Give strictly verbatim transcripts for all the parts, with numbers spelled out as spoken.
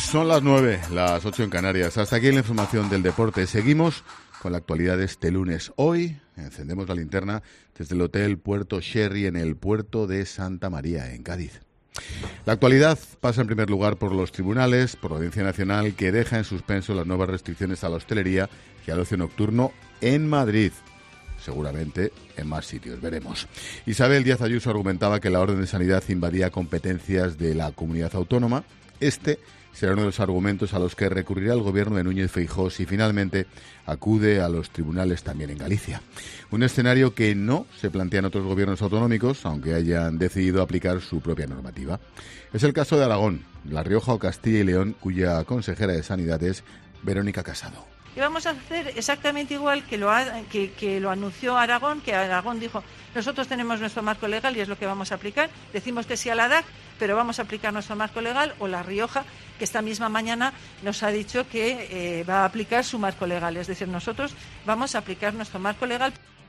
Son las nueve, las ocho en Canarias. Hasta aquí la información del deporte. Seguimos con la actualidad de este lunes. Hoy encendemos la linterna desde el Hotel Puerto Sherry en el puerto de Santa María, en Cádiz. La actualidad pasa en primer lugar por los tribunales, por la Audiencia Nacional, que deja en suspenso las nuevas restricciones a la hostelería y al ocio nocturno en Madrid. Seguramente en más sitios, veremos. Isabel Díaz Ayuso argumentaba que la orden de sanidad invadía competencias de la comunidad autónoma. Este será uno de los argumentos a los que recurrirá el gobierno de Núñez Feijóo si finalmente acude a los tribunales también en Galicia. Un escenario que no se plantea en otros gobiernos autonómicos, aunque hayan decidido aplicar su propia normativa. Es el caso de Aragón, La Rioja o Castilla y León, cuya consejera de Sanidad es Verónica Casado. Y vamos a hacer exactamente igual que lo, ha, que, que lo anunció Aragón, que Aragón dijo, nosotros tenemos nuestro marco legal y es lo que vamos a aplicar. Decimos que sí a la D A C, pero vamos a aplicar nuestro marco legal. O La Rioja, que esta misma mañana nos ha dicho que eh, va a aplicar su marco legal. Es decir, nosotros vamos a aplicar nuestro marco legal.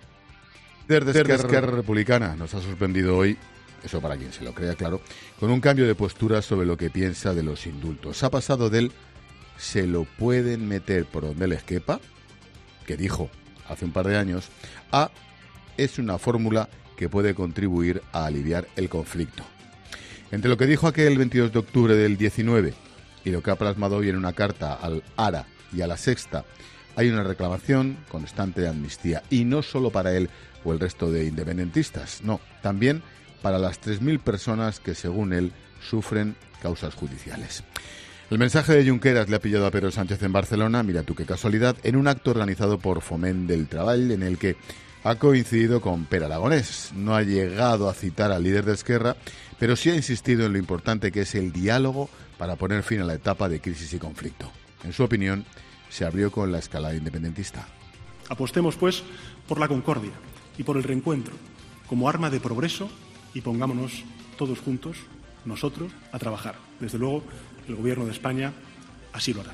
Desde Esquerra Republicana nos ha sorprendido hoy, eso para quien se lo crea, claro, con un cambio de postura sobre lo que piensa de los indultos. Ha pasado del se lo pueden meter por donde les quepa, que dijo hace un par de años, a es una fórmula que puede contribuir a aliviar el conflicto. Entre lo que dijo aquel veintidós de octubre del diecinueve y lo que ha plasmado hoy en una carta al ARA y a La Sexta, hay una reclamación constante de amnistía, y no solo para él o el resto de independentistas, no, también para las tres mil personas que, según él, sufren causas judiciales. El mensaje de Junqueras le ha pillado a Pedro Sánchez en Barcelona, mira tú qué casualidad, en un acto organizado por Foment del Treball, en el que ha coincidido con Pere Aragonés. No ha llegado a citar al líder de Esquerra, pero sí ha insistido en lo importante que es el diálogo para poner fin a la etapa de crisis y conflicto. En su opinión, se abrió con la escalada independentista. Apostemos, pues, por la concordia y por el reencuentro como arma de progreso y pongámonos todos juntos, nosotros, a trabajar. Desde luego, el Gobierno de España así lo hará.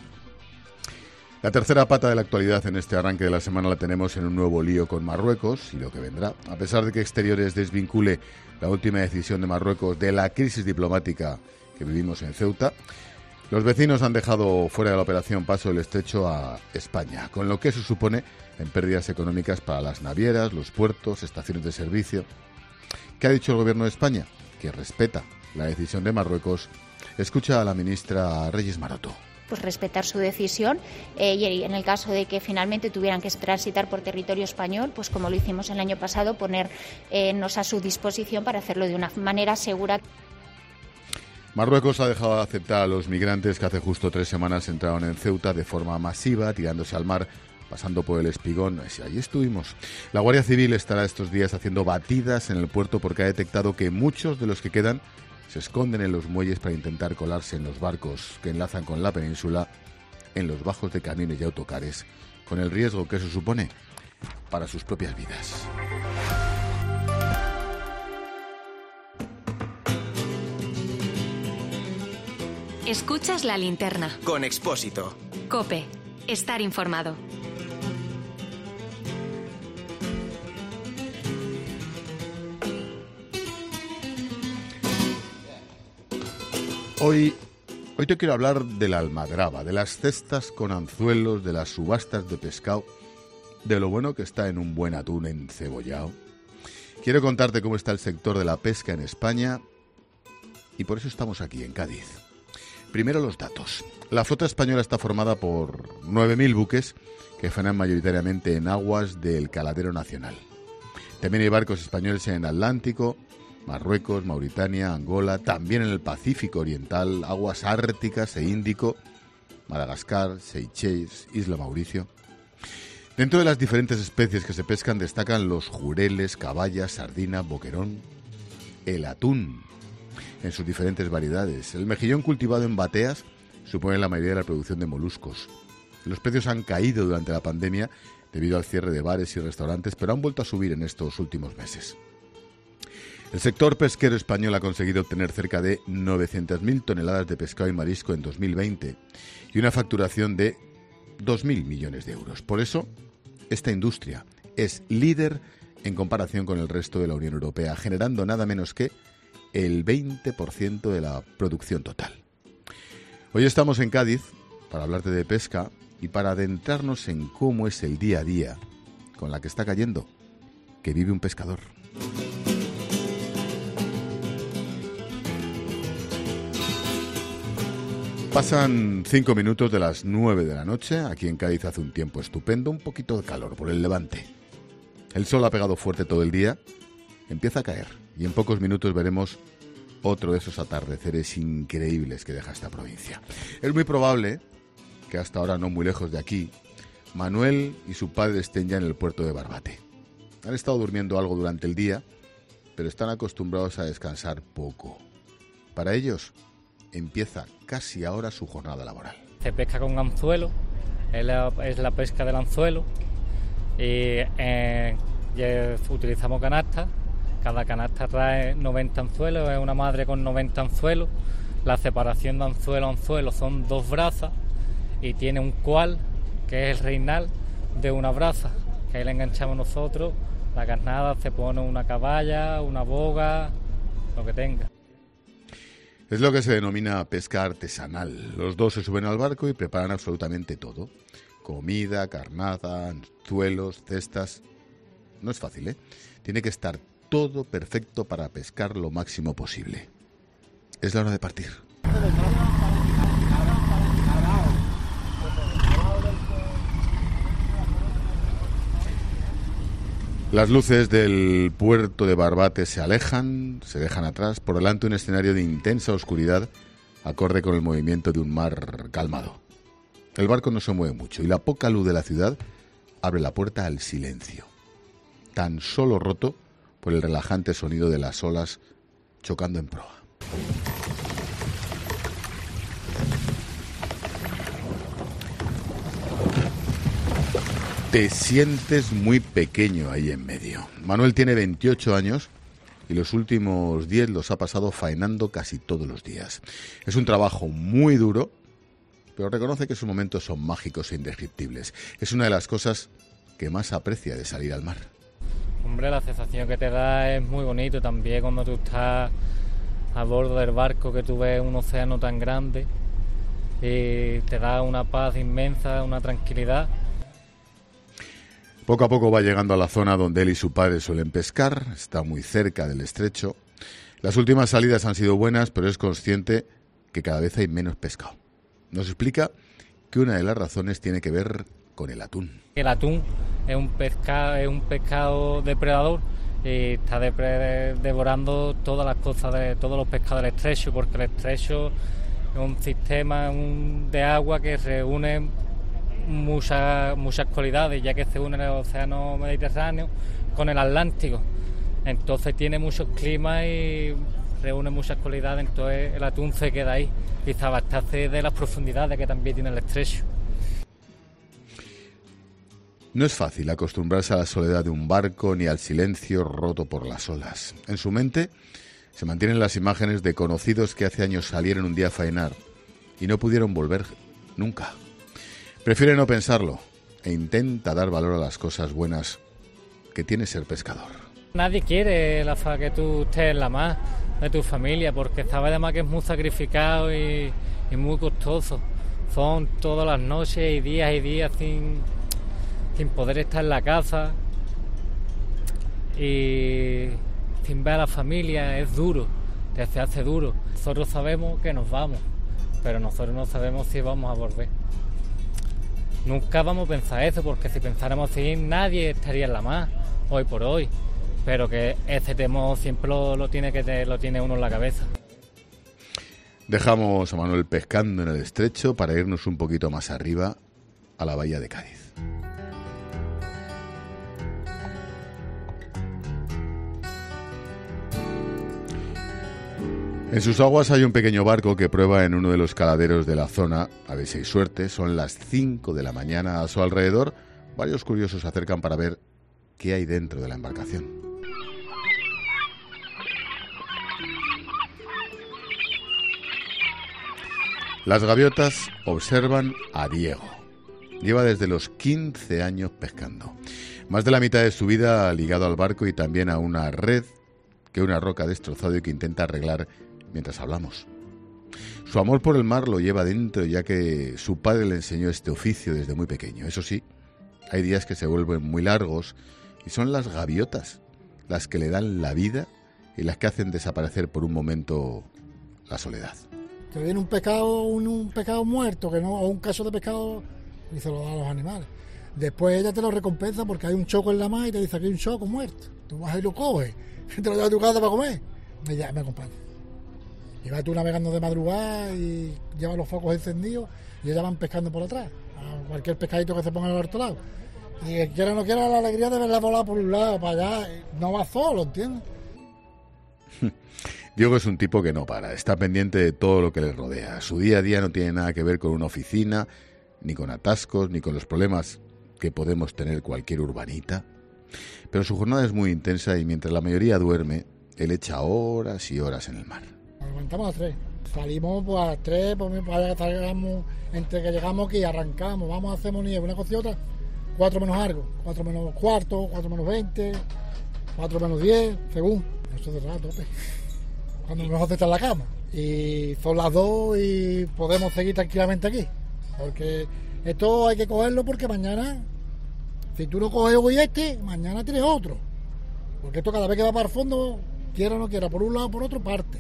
La tercera pata de la actualidad en este arranque de la semana la tenemos en un nuevo lío con Marruecos y lo que vendrá. A pesar de que Exteriores desvincule la última decisión de Marruecos de la crisis diplomática que vivimos en Ceuta, los vecinos han dejado fuera de la operación Paso del Estrecho a España, con lo que eso supone en pérdidas económicas para las navieras, los puertos, estaciones de servicio. ¿Qué ha dicho el Gobierno de España? Que respeta la decisión de Marruecos. Escucha a la ministra Reyes Maroto. Pues respetar su decisión eh, y en el caso de que finalmente tuvieran que transitar por territorio español, pues como lo hicimos el año pasado, ponernos eh, a su disposición para hacerlo de una manera segura. Marruecos ha dejado de aceptar a los migrantes que hace justo tres semanas entraron en Ceuta de forma masiva, tirándose al mar, pasando por el Espigón. Allí estuvimos. La Guardia Civil estará estos días haciendo batidas en el puerto porque ha detectado que muchos de los que quedan se esconden en los muelles para intentar colarse en los barcos que enlazan con la península, en los bajos de camiones y autocares, con el riesgo que eso supone para sus propias vidas. Escuchas La Linterna. Con Expósito. COPE. Estar informado. Hoy, hoy te quiero hablar de la almadraba, de las cestas con anzuelos, de las subastas de pescado, de lo bueno que está en un buen atún encebollado. Quiero contarte cómo está el sector de la pesca en España y por eso estamos aquí, en Cádiz. Primero los datos. La flota española está formada por nueve mil buques que faenan mayoritariamente en aguas del Caladero Nacional. También hay barcos españoles en el Atlántico, Marruecos, Mauritania, Angola, también en el Pacífico Oriental, aguas árticas e Índico, Madagascar, Seychelles, Isla Mauricio. Dentro de las diferentes especies que se pescan destacan los jureles, caballas, sardina, boquerón, el atún en sus diferentes variedades. El mejillón cultivado en bateas supone la mayoría de la producción de moluscos. Los precios han caído durante la pandemia debido al cierre de bares y restaurantes, pero han vuelto a subir en estos últimos meses. El sector pesquero español ha conseguido obtener cerca de novecientas mil toneladas de pescado y marisco en dos mil veinte y una facturación de dos mil millones de euros. Por eso, esta industria es líder en comparación con el resto de la Unión Europea, generando nada menos que el veinte por ciento de la producción total. Hoy estamos en Cádiz para hablarte de pesca y para adentrarnos en cómo es el día a día con la que está cayendo, que vive un pescador. Pasan cinco minutos de las nueve de la noche. Aquí en Cádiz hace un tiempo estupendo, un poquito de calor por el levante. El sol ha pegado fuerte todo el día, empieza a caer y en pocos minutos veremos otro de esos atardeceres increíbles que deja esta provincia. Es muy probable que hasta ahora, no muy lejos de aquí, Manuel y su padre estén ya en el puerto de Barbate. Han estado durmiendo algo durante el día, pero están acostumbrados a descansar poco. Para ellos, empieza casi ahora su jornada laboral. Se pesca con anzuelo, es la, es la pesca del anzuelo, y eh, utilizamos canastas. Cada canasta trae noventa anzuelos, es una madre con noventa anzuelos. La separación de anzuelo a anzuelo son dos brazas y tiene un cual, que es el reinal de una braza, que ahí le enganchamos nosotros. La carnada se pone una caballa, una boga, lo que tenga. Es lo que se denomina pesca artesanal. Los dos se suben al barco y preparan absolutamente todo. Comida, carnada, anzuelos, cestas. No es fácil, ¿eh? Tiene que estar todo perfecto para pescar lo máximo posible. Es la hora de partir. Las luces del puerto de Barbate se alejan, se dejan atrás, por delante un escenario de intensa oscuridad, acorde con el movimiento de un mar calmado. El barco no se mueve mucho y la poca luz de la ciudad abre la puerta al silencio, tan solo roto por el relajante sonido de las olas chocando en proa. Te sientes muy pequeño ahí en medio. Manuel tiene veintiocho años y los últimos diez los ha pasado faenando casi todos los días. Es un trabajo muy duro, pero reconoce que sus momentos son mágicos e indescriptibles. Es una de las cosas que más aprecia de salir al mar. Hombre, la sensación que te da es muy bonito también cuando tú estás a bordo del barco, que tú ves un océano tan grande y te da una paz inmensa, una tranquilidad. Poco a poco va llegando a la zona donde él y su padre suelen pescar, está muy cerca del estrecho. Las últimas salidas han sido buenas, pero es consciente que cada vez hay menos pescado. Nos explica que una de las razones tiene que ver con el atún. El atún es un pescado, es un pescado depredador y está depre- devorando todas las cosas de todos los pescados del estrecho, porque el estrecho es un sistema un, de agua que reúne muchas muchas cualidades, ya que se une el océano Mediterráneo con el Atlántico. Entonces tiene muchos climas y reúne muchas cualidades, entonces el atún se queda ahí y se abastece de las profundidades que también tiene el estrecho. No es fácil acostumbrarse a la soledad de un barco ni al silencio roto por las olas. En su mente se mantienen las imágenes de conocidos que hace años salieron un día a faenar y no pudieron volver nunca. Prefiere no pensarlo e intenta dar valor a las cosas buenas que tiene ser pescador. Nadie quiere la fa que tú estés en la mar de tu familia, porque sabe además que es muy sacrificado y, y muy costoso. Son todas las noches y días y días sin, sin poder estar en la casa y sin ver a la familia. Es duro, te se hace duro. Nosotros sabemos que nos vamos, pero nosotros no sabemos si vamos a volver. Nunca vamos a pensar eso, porque si pensáramos así nadie estaría en la mar hoy por hoy, pero que ese temor siempre lo, lo tiene que te, lo tiene uno en la cabeza. Dejamos a Manuel pescando en el estrecho para irnos un poquito más arriba a la bahía de Cádiz. En sus aguas hay un pequeño barco que prueba en uno de los caladeros de la zona. A ver si hay suerte. Son las cinco de la mañana. A su alrededor, varios curiosos se acercan para ver qué hay dentro de la embarcación. Las gaviotas observan a Diego. Lleva desde los quince años pescando. Más de la mitad de su vida ligado al barco y también a una red que una roca ha destrozado y que intenta arreglar mientras hablamos. Su amor por el mar lo lleva dentro, ya que su padre le enseñó este oficio desde muy pequeño. Eso sí, hay días que se vuelven muy largos y son las gaviotas las que le dan la vida y las que hacen desaparecer por un momento la soledad. Te viene un pescado, un, un pescado muerto, que no, o un caso de pescado, y se lo da a los animales. Después ella te lo recompensa porque hay un choco en la mar y te dice que hay un choco muerto. Tú vas y lo coges, te lo llevas a tu casa para comer. Y ya me acompaña. Y vas tú navegando de madrugada y llevas los focos encendidos y ellas van pescando por atrás. A cualquier pescadito que se ponga al otro lado. Y que quiera o no quiera la alegría de verla volar por un lado, para allá. No va solo, ¿entiendes? Diego es un tipo que no para, está pendiente de todo lo que le rodea. Su día a día no tiene nada que ver con una oficina, ni con atascos, ni con los problemas que podemos tener cualquier urbanita. Pero su jornada es muy intensa y mientras la mayoría duerme, él echa horas y horas en el mar. Nos levantamos a las tres. Salimos pues, a las tres, pues, para que salgamos, entre que llegamos aquí y arrancamos, vamos a hacer nieve, una cosa y otra, cuatro menos algo, cuatro menos cuarto, cuatro menos veinte, cuatro menos diez, según. Eso es de rato, tope. Cuando mejor se está en la cama. Y son las dos y podemos seguir tranquilamente aquí. Porque esto hay que cogerlo porque mañana, si tú no coges hoy este, mañana tienes otro. Porque esto cada vez que va para el fondo, quiera o no quiera, por un lado o por otro, parte.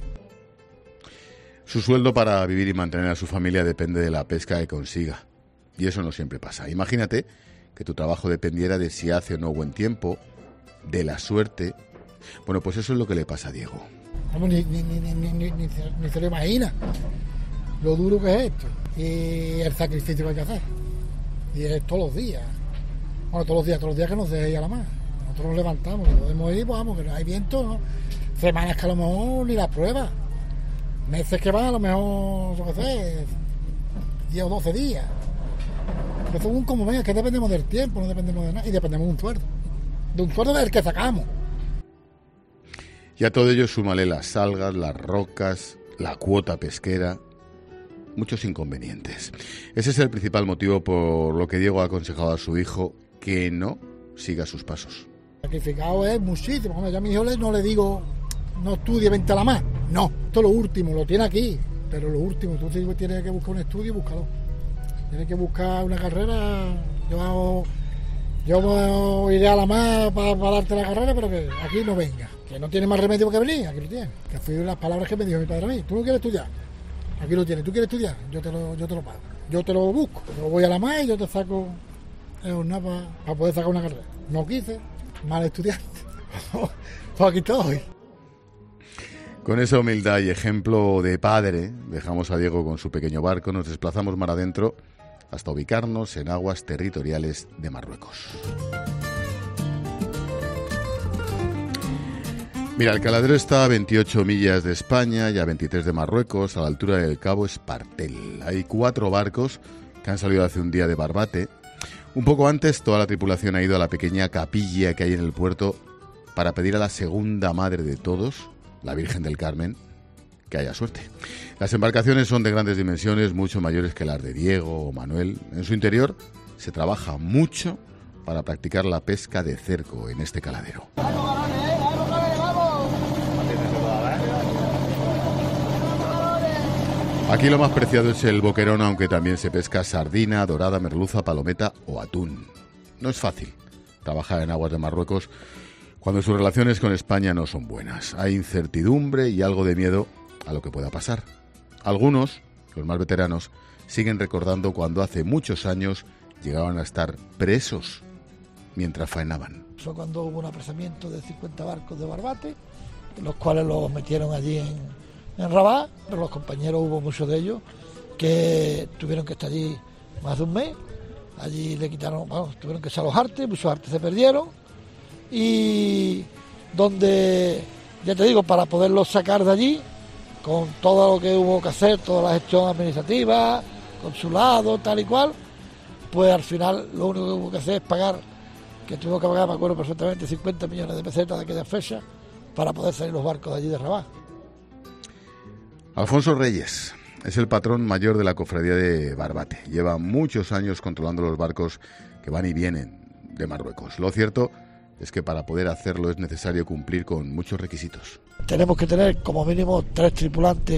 Su sueldo para vivir y mantener a su familia depende de la pesca que consiga. Y eso no siempre pasa. Imagínate que tu trabajo dependiera de si hace o no buen tiempo, de la suerte. Bueno, pues eso es lo que le pasa a Diego. Vamos, ni, ni, ni, ni, ni, ni, se, ni se lo imagina lo duro que es esto y el sacrificio que hay que hacer. Y es todos los días. Bueno, todos los días, todos los días que nos deje ir a la mar. Nosotros nos levantamos, que podemos ir, pues vamos, que no hay viento, ¿no? Semanas que a lo mejor ni las pruebas. Meses que van, a lo mejor, yo qué sé, diez o doce días. Pero según como venga, que dependemos del tiempo, no dependemos de nada, y dependemos de un sueldo. De un sueldo del que sacamos. Y a todo ello súmale las algas, las rocas, la cuota pesquera, muchos inconvenientes. Ese es el principal motivo por lo que Diego ha aconsejado a su hijo que no siga sus pasos. Sacrificado es muchísimo. Bueno, yo a mi hijo no le digo, no estudie, vente a la mar. No, esto es lo último, lo tiene aquí. Pero lo último, tú tienes que buscar un estudio y búscalo. Tienes que buscar una carrera. Yo hago, yo iré a la mar para, para darte la carrera, pero que aquí no venga. Que no tiene más remedio que venir, aquí lo tienes. Que fui las palabras que me dijo mi padre a mí. Tú no quieres estudiar, aquí lo tienes. Tú quieres estudiar, yo te lo, yo te lo pago. Yo te lo busco. Yo voy a la mar y yo te saco una para, para poder sacar una carrera. No quise, mal estudiante. Pues aquí estoy. Con esa humildad y ejemplo de padre, dejamos a Diego con su pequeño barco, nos desplazamos mar adentro hasta ubicarnos en aguas territoriales de Marruecos. Mira, el caladero está a veintiocho millas de España y a veintitrés de Marruecos, a la altura del Cabo Espartel. Hay cuatro barcos que han salido hace un día de Barbate. Un poco antes, toda la tripulación ha ido a la pequeña capilla que hay en el puerto para pedir a la segunda madre de todos, la Virgen del Carmen, que haya suerte. Las embarcaciones son de grandes dimensiones, mucho mayores que las de Diego o Manuel. En su interior se trabaja mucho para practicar la pesca de cerco en este caladero. Aquí lo más preciado es el boquerón, aunque también se pesca sardina, dorada, merluza, palometa o atún. No es fácil trabajar en aguas de Marruecos cuando sus relaciones con España no son buenas. Hay incertidumbre y algo de miedo a lo que pueda pasar. Algunos, los más veteranos, siguen recordando cuando hace muchos años llegaban a estar presos mientras faenaban. Fue cuando hubo un apresamiento de cincuenta barcos de Barbate, los cuales los metieron allí en, en Rabat, pero los compañeros, hubo muchos de ellos que tuvieron que estar allí más de un mes. Allí le quitaron, bueno, tuvieron que echar los artes, muchos artes se perdieron, y donde, ya te digo, para poderlos sacar de allí, con todo lo que hubo que hacer, toda la gestión administrativa, consulado, tal y cual, pues al final lo único que hubo que hacer es pagar, que tuvimos que pagar, me acuerdo perfectamente, cincuenta millones de pesetas de aquella fecha para poder salir los barcos de allí de Rabat. Alfonso Reyes es el patrón mayor de la cofradía de Barbate. Lleva muchos años controlando los barcos que van y vienen de Marruecos. Lo cierto es que para poder hacerlo es necesario cumplir con muchos requisitos. Tenemos que tener como mínimo tres tripulantes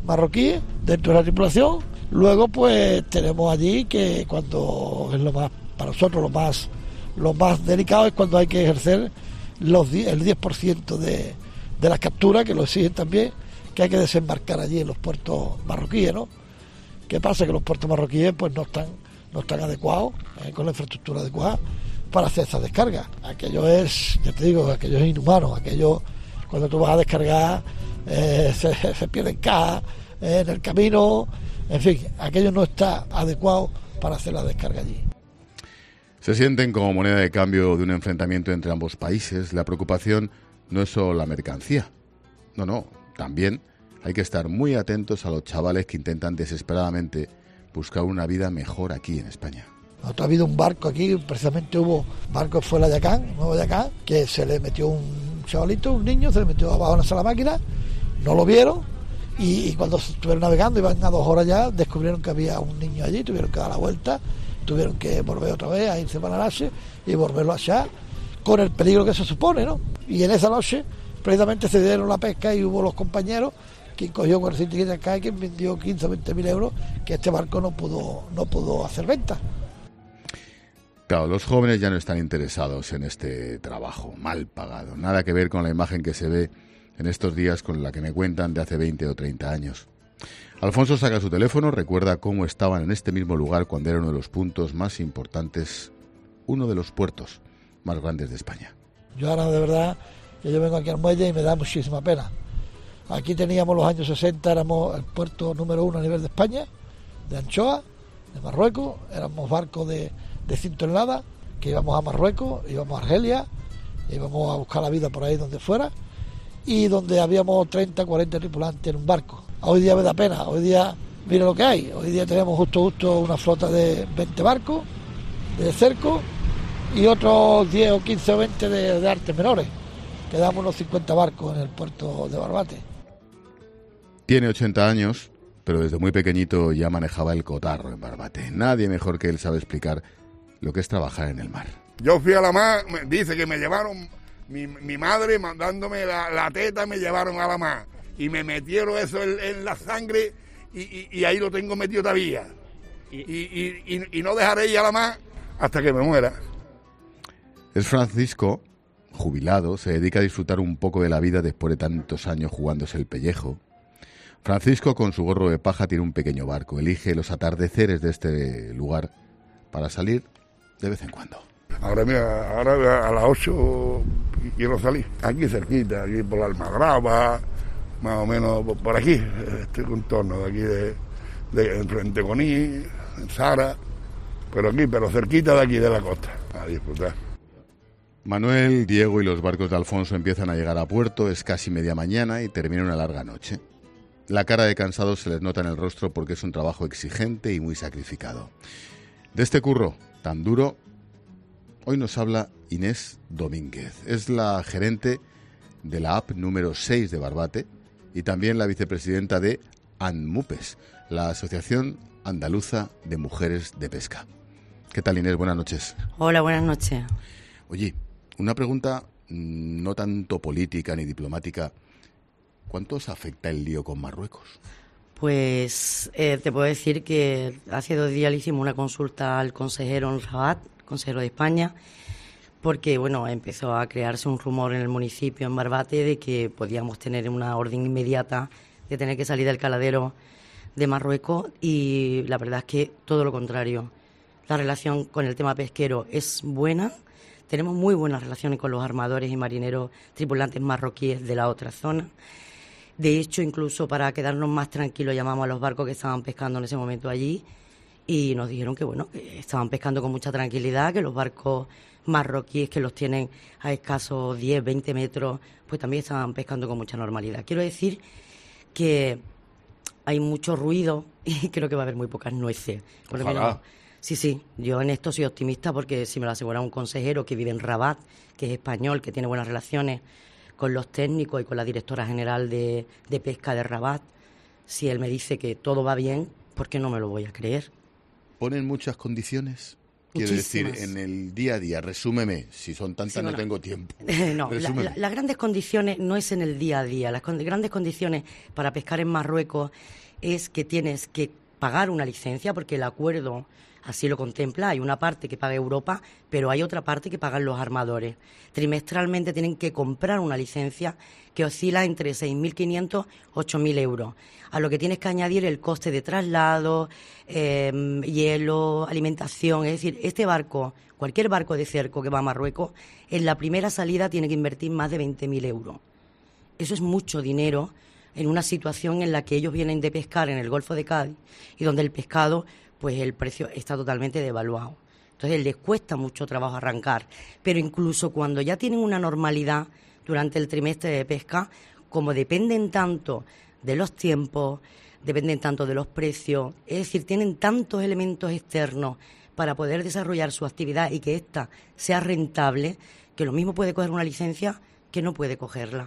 marroquíes dentro de la tripulación. Luego pues tenemos allí que cuando es lo más, para nosotros lo más lo más delicado es cuando hay que ejercer los el diez por ciento de, de las capturas, que lo exigen también, que hay que desembarcar allí en los puertos marroquíes, ¿no? ¿Qué pasa? Que los puertos marroquíes pues no están no están adecuados, eh, con la infraestructura adecuada para hacer esa descarga. Aquello es, ya te digo, aquello es inhumano, aquello cuando tú vas a descargar eh, se, se pierden cajas eh, en el camino, en fin, aquello no está adecuado para hacer la descarga allí. Se sienten como moneda de cambio de un enfrentamiento entre ambos países. La preocupación no es solo la mercancía, no, no, también hay que estar muy atentos a los chavales que intentan desesperadamente buscar una vida mejor aquí en España. Ha habido un barco aquí, precisamente hubo barco fue el Ayacán, Nuevo Ayacán, que se le metió un chavalito, un niño, se le metió abajo en la máquina, no lo vieron y, y cuando estuvieron navegando, iban a dos horas ya, descubrieron que había un niño allí, tuvieron que dar la vuelta, tuvieron que volver otra vez a irse para la noche y volverlo allá, con el peligro que se supone, ¿no? Y en esa noche, precisamente se dieron la pesca y hubo los compañeros quien cogió cuatrocientos quince acá y quien vendió quince o veinte mil euros, que este barco no pudo, no pudo hacer venta. Claro, los jóvenes ya no están interesados en este trabajo mal pagado. Nada que ver con la imagen que se ve en estos días con la que me cuentan de hace veinte o treinta años. Alfonso saca su teléfono, recuerda cómo estaban en este mismo lugar cuando era uno de los puntos más importantes, uno de los puertos más grandes de España. Yo ahora de verdad que yo vengo aquí al muelle y me da muchísima pena. Aquí teníamos los años sesenta, éramos el puerto número uno a nivel de España, de anchoa, de Marruecos, éramos barcos de, de cien toneladas, que íbamos a Marruecos, íbamos a Argelia, íbamos a buscar la vida por ahí donde fuera, y donde habíamos treinta, cuarenta tripulantes en un barco. Hoy día me da pena, hoy día mira lo que hay, hoy día tenemos justo justo una flota de veinte barcos, de cerco, y otros diez o quince o veinte de, de artes menores. Quedamos unos cincuenta barcos en el puerto de Barbate. Tiene ochenta años, pero desde muy pequeñito ya manejaba el cotarro en Barbate. Nadie mejor que él sabe explicar lo que es trabajar en el mar. Yo fui a la mar, me dice que me llevaron, mi, mi madre mandándome la, la teta, me llevaron a la mar. Y me metieron eso en, en la sangre y, y, y ahí lo tengo metido todavía. Y, y, y, y no dejaré ir a la mar hasta que me muera. Es Francisco, jubilado, se dedica a disfrutar un poco de la vida después de tantos años jugándose el pellejo. Francisco, con su gorro de paja, tiene un pequeño barco. Elige los atardeceres de este lugar para salir de vez en cuando. Ahora mira, ahora a las ocho quiero salir. Aquí cerquita, aquí por la Almadraba, más o menos por aquí, este contorno de aquí de, de enfrente con I, en Sara, pero aquí, pero cerquita de aquí de la costa, a disfrutar. Manuel, Diego y los barcos de Alfonso empiezan a llegar a puerto, es casi media mañana y termina una larga noche. La cara de cansados se les nota en el rostro porque es un trabajo exigente y muy sacrificado. De este curro tan duro, hoy nos habla Inés Domínguez. Es la gerente de la A P número seis de Barbate y también la vicepresidenta de ANMUPES, la Asociación Andaluza de Mujeres de Pesca. ¿Qué tal, Inés? Buenas noches. Hola, buenas noches. Oye, una pregunta no tanto política ni diplomática. ¿Cuánto os afecta el lío con Marruecos? Pues eh, te puedo decir que hace dos días le hicimos una consulta al consejero en Rabat, consejero de España, porque bueno, empezó a crearse un rumor en el municipio, en Barbate, de que podíamos tener una orden inmediata de tener que salir del caladero de Marruecos, y la verdad es que todo lo contrario. La relación con el tema pesquero es buena. Tenemos muy buenas relaciones con los armadores y marineros tripulantes marroquíes de la otra zona. De hecho, incluso para quedarnos más tranquilos, llamamos a los barcos que estaban pescando en ese momento allí y nos dijeron que bueno, que estaban pescando con mucha tranquilidad, que los barcos marroquíes que los tienen a escasos diez, veinte metros, pues también estaban pescando con mucha normalidad. Quiero decir que hay mucho ruido y creo que va a haber muy pocas nueces. Por lo menos, sí, sí, yo en esto soy optimista porque si me lo asegura un consejero que vive en Rabat, que es español, que tiene buenas relaciones con los técnicos y con la directora general de, de pesca de Rabat, si él me dice que todo va bien, ¿por qué no me lo voy a creer? ¿Ponen muchas condiciones Quiero Muchísimas. decir, en el día a día, resúmeme, si son tantas Sí, no bueno. tengo tiempo. No, la- Resúmeme. la- las grandes condiciones no es en el día a día. Las con- grandes condiciones para pescar en Marruecos es que tienes que pagar una licencia, porque el acuerdo así lo contempla. Hay una parte que paga Europa, pero hay otra parte que pagan los armadores. Trimestralmente tienen que comprar una licencia que oscila entre seis mil quinientos y ocho mil euros, a lo que tienes que añadir el coste de traslado, eh, hielo, alimentación. Es decir, este barco, cualquier barco de cerco que va a Marruecos, en la primera salida tiene que invertir más de veinte mil euros. Eso es mucho dinero en una situación en la que ellos vienen de pescar en el Golfo de Cádiz y donde el pescado, pues el precio está totalmente devaluado. Entonces les cuesta mucho trabajo arrancar, pero incluso cuando ya tienen una normalidad durante el trimestre de pesca, como dependen tanto de los tiempos, dependen tanto de los precios, es decir, tienen tantos elementos externos para poder desarrollar su actividad y que ésta sea rentable, que lo mismo puede coger una licencia que no puede cogerla.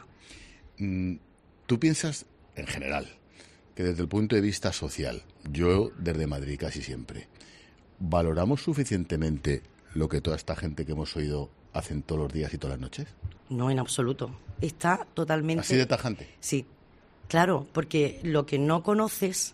Mm, Tú piensas, en general, que desde el punto de vista social, yo desde Madrid casi siempre, ¿valoramos suficientemente lo que toda esta gente que hemos oído hacen todos los días y todas las noches? No, en absoluto. Está totalmente... ¿Así de tajante? Sí, claro, porque lo que no conoces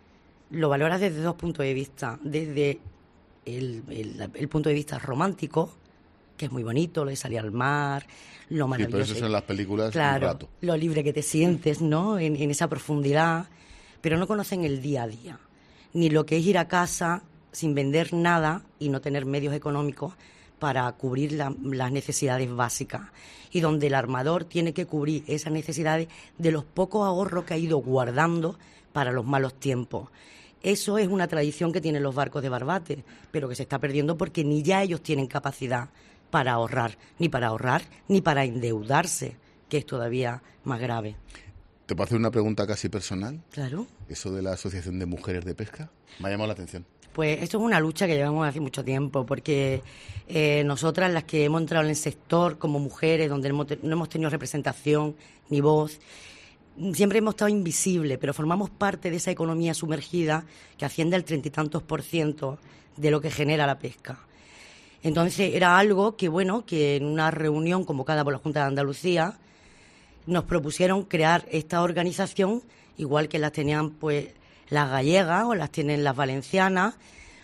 lo valoras desde dos puntos de vista. Desde el, el, el punto de vista romántico, que es muy bonito, lo de salir al mar, lo Y maravilloso. por eso son las películas Claro, un rato. lo libre que te sientes, ¿no? En, en esa profundidad, pero no conocen el día a día, ni lo que es ir a casa sin vender nada y no tener medios económicos para cubrir la, las necesidades básicas, y donde el armador tiene que cubrir esas necesidades de los pocos ahorros que ha ido guardando para los malos tiempos. Eso es una tradición que tienen los barcos de Barbate, pero que se está perdiendo porque ni ya ellos tienen capacidad para ahorrar, ni para ahorrar, ni para endeudarse, que es todavía más grave. ¿Te puedo hacer una pregunta casi personal? Claro. ¿Eso de la Asociación de Mujeres de Pesca? Me ha llamado la atención. Pues esto es una lucha que llevamos hace mucho tiempo, porque eh, nosotras, las que hemos entrado en el sector como mujeres, donde no hemos tenido representación ni voz, siempre hemos estado invisibles, pero formamos parte de esa economía sumergida que asciende al treinta y tantos por ciento de lo que genera la pesca. Entonces era algo que, bueno, que en una reunión convocada por la Junta de Andalucía nos propusieron crear esta organización, igual que las tenían pues las gallegas o las tienen las valencianas.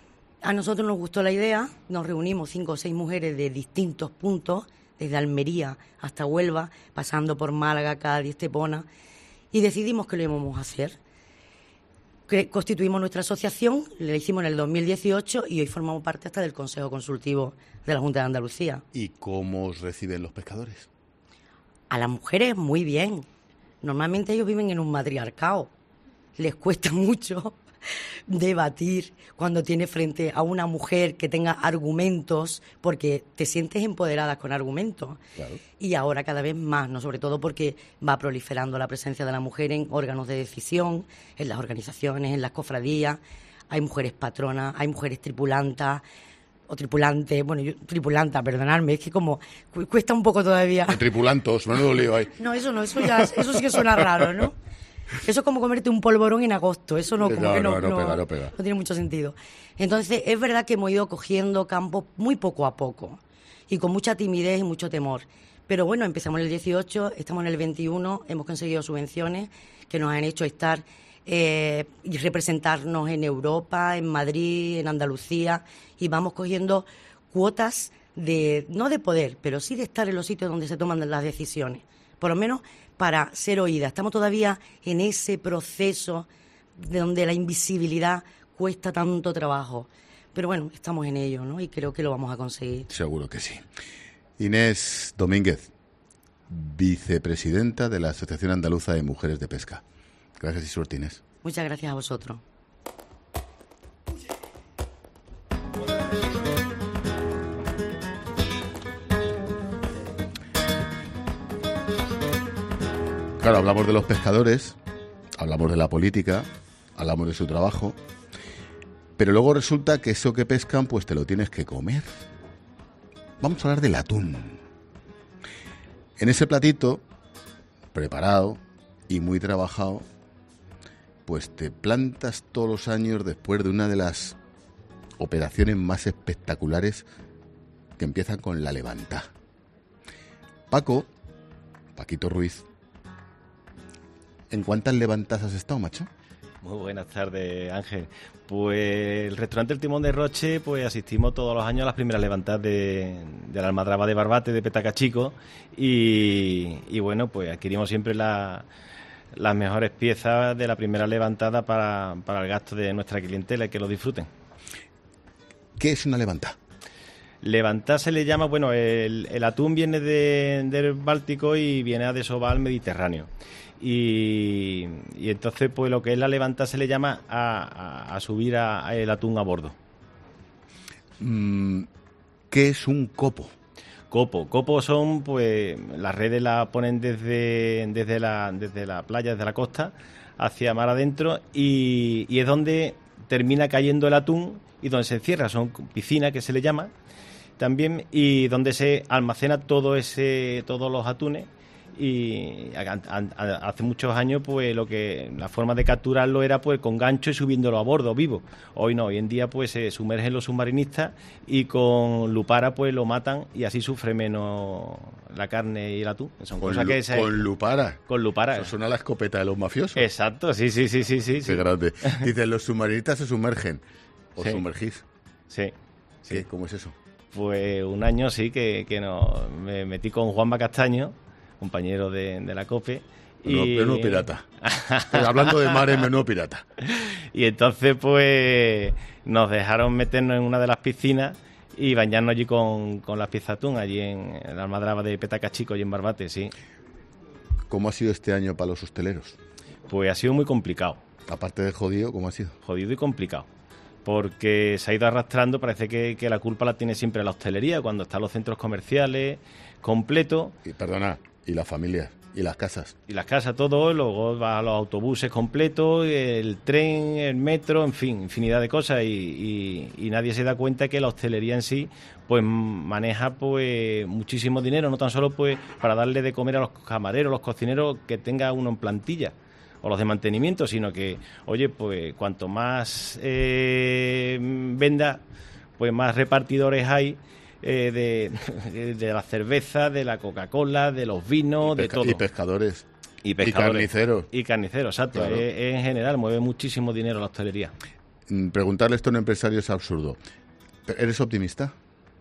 A nosotros nos gustó la idea, nos reunimos cinco o seis mujeres de distintos puntos, desde Almería hasta Huelva, pasando por Málaga, Cádiz, Estepona, y decidimos que lo íbamos a hacer. Constituimos nuestra asociación, la hicimos en el dos mil dieciocho y hoy formamos parte hasta del Consejo Consultivo de la Junta de Andalucía. ¿Y cómo os reciben los pescadores? A las mujeres muy bien. Normalmente ellos viven en un matriarcado. Les cuesta mucho debatir cuando tienes frente a una mujer que tenga argumentos, porque te sientes empoderada con argumentos. Claro. Y ahora cada vez más, no, sobre todo porque va proliferando la presencia de la mujer en órganos de decisión, en las organizaciones, en las cofradías. Hay mujeres patronas, hay mujeres tripulantas o tripulantes, bueno, yo tripulanta, perdonadme, es que como cu- cuesta un poco todavía. O tripulantos, menudo lío ahí. No, eso no, eso ya, eso sí que suena raro, ¿no? Eso es como comerte un polvorón en agosto, eso no, como No, que no, no, no pega, no pega. no tiene mucho sentido. Entonces, es verdad que hemos ido cogiendo campos muy poco a poco y con mucha timidez y mucho temor. Pero bueno, empezamos en el dieciocho, estamos en el veintiuno, hemos conseguido subvenciones que nos han hecho estar eh, y representarnos en Europa, en Madrid, en Andalucía, y vamos cogiendo cuotas de, no de poder, pero sí de estar en los sitios donde se toman las decisiones, por lo menos para ser oídas. Estamos todavía en ese proceso de donde la invisibilidad cuesta tanto trabajo, pero bueno, estamos en ello, ¿no? Y creo que lo vamos a conseguir. Seguro que sí. Inés Domínguez, vicepresidenta de la Asociación Andaluza de Mujeres de Pesca. Gracias y suerte, Inés. Muchas gracias a vosotros. Claro, hablamos de los pescadores, hablamos de la política, hablamos de su trabajo, pero luego resulta que eso que pescan pues te lo tienes que comer. Vamos a hablar del atún. En ese platito, preparado y muy trabajado, pues te plantas todos los años después de una de las operaciones más espectaculares que empiezan con la levantá. Paco, Paquito Ruiz, ¿en cuántas levantas has estado, macho? Muy buenas tardes, Ángel. Pues el restaurante El Timón de Roche, pues asistimos todos los años a las primeras levantadas de, de la almadraba de Barbate, de Petaca Chico, y, y bueno, pues adquirimos siempre la, las mejores piezas de la primera levantada para, para el gasto de nuestra clientela y que lo disfruten. ¿Qué es una levantá? Levantá se le llama, bueno, el, el atún viene de, del Báltico y viene a desovar al Mediterráneo. Y, y entonces, pues lo que es la levantá se le llama a, a, a subir a, a el atún a bordo. Mm, ¿Qué es un copo? Copo. Copo son, pues, las redes las ponen desde, desde, la, desde la playa, desde la costa, hacia mar adentro, y, y es donde termina cayendo el atún y donde se encierra. Son piscinas, que se le llama también, y donde se almacena todo ese, todos los atunes. Y a, a, a, hace muchos años, pues lo que la forma de capturarlo era pues con gancho y subiéndolo a bordo vivo. Hoy no, hoy en día pues se sumergen los submarinistas y con lupara pues lo matan y así sufre menos la carne y el atún. Son con, cosas que se, con lupara. Con lupara. Eso suena a la escopeta de los mafiosos. Exacto, sí, sí, sí, sí, sí. Qué sí. grande. Dicen, los submarinistas se sumergen. ¿O sí. sumergís? Sí. sí. ¿Qué? ¿Cómo es eso? Pues un año sí que, que no, me metí con Juanma Castaño, compañero de, de la COPE. Menudo, y... menudo pirata. Hablando de mares, menudo pirata. Y entonces, pues, nos dejaron meternos en una de las piscinas y bañarnos allí con, con las piezas de atún, allí en, en la almadraba de Petaca Chico y en Barbate, sí. ¿Cómo ha sido este año para los hosteleros? Pues ha sido muy complicado. Aparte de jodido, ¿cómo ha sido? Jodido y complicado. Porque se ha ido arrastrando, parece que, que la culpa la tiene siempre la hostelería, cuando están los centros comerciales completos. Y, perdona, y las familias, y las casas. Y las casas, todo, luego va a los autobuses completos, el tren, el metro, en fin, infinidad de cosas, y, y, y nadie se da cuenta que la hostelería en sí pues maneja pues muchísimo dinero, no tan solo pues para darle de comer a los camareros, los cocineros, que tenga uno en plantilla, o los de mantenimiento, sino que, oye, pues cuanto más eh, venda, pues más repartidores hay eh, de, de la cerveza, de la Coca-Cola, de los vinos, de todo. Y pescadores. Y pescadores. Y carniceros. Y carniceros, exacto. Claro. Es, es en general, mueve muchísimo dinero la hostelería. Preguntarle esto a un empresario es absurdo. ¿Eres optimista?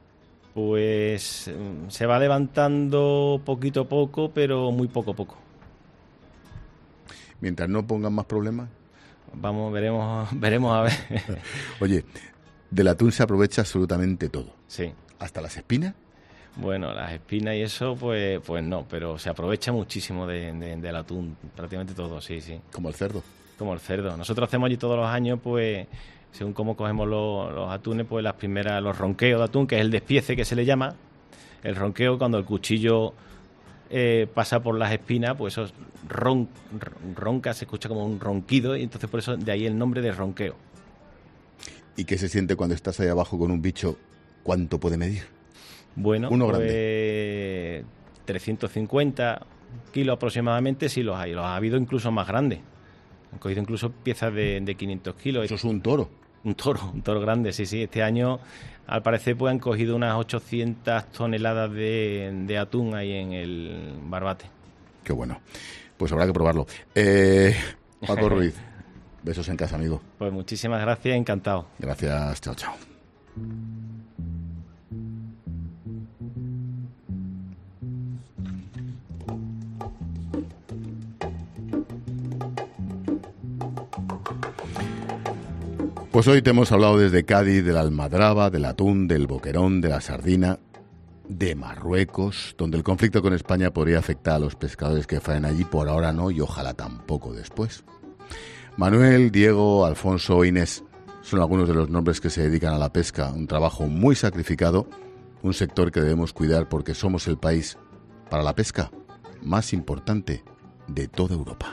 Pues se va levantando poquito a poco, pero muy poco a poco. Mientras no pongan más problemas. Vamos, veremos, veremos a ver. Oye, del atún se aprovecha absolutamente todo. Sí. ¿Hasta las espinas? Bueno, las espinas y eso, pues pues no, pero se aprovecha muchísimo de, de, del atún, prácticamente todo, sí, sí. Como el cerdo. Como el cerdo. Nosotros hacemos allí todos los años, pues, según cómo cogemos los, los atunes, pues las primeras, los ronqueos de atún, que es el despiece que se le llama. El ronqueo, cuando el cuchillo eh, pasa por las espinas, pues eso ron, ronca, se escucha como un ronquido, y entonces por eso de ahí el nombre de ronqueo. ¿Y qué se siente cuando estás ahí abajo con un bicho? ¿Cuánto puede medir? Bueno, uno pues grande. trescientos cincuenta kilos aproximadamente, sí los hay. Los ha habido incluso más grandes. Han cogido incluso piezas de, de quinientos kilos. ¿Eso es un toro? Un toro, un toro grande, sí, sí. Este año, al parecer, pues han cogido unas ochocientas toneladas de, de atún ahí en el Barbate. Qué bueno. Pues habrá que probarlo. Eh, Paco Ruiz, besos en casa, amigo. Pues muchísimas gracias, encantado. Gracias, chao, chao. Pues hoy te hemos hablado desde Cádiz de la almadraba, del atún, del boquerón, de la sardina, de Marruecos, donde el conflicto con España podría afectar a los pescadores que faen allí, por ahora no, y ojalá tampoco después. Manuel, Diego, Alfonso, Inés son algunos de los nombres que se dedican a la pesca, un trabajo muy sacrificado, un sector que debemos cuidar porque somos el país, para la pesca, más importante de toda Europa.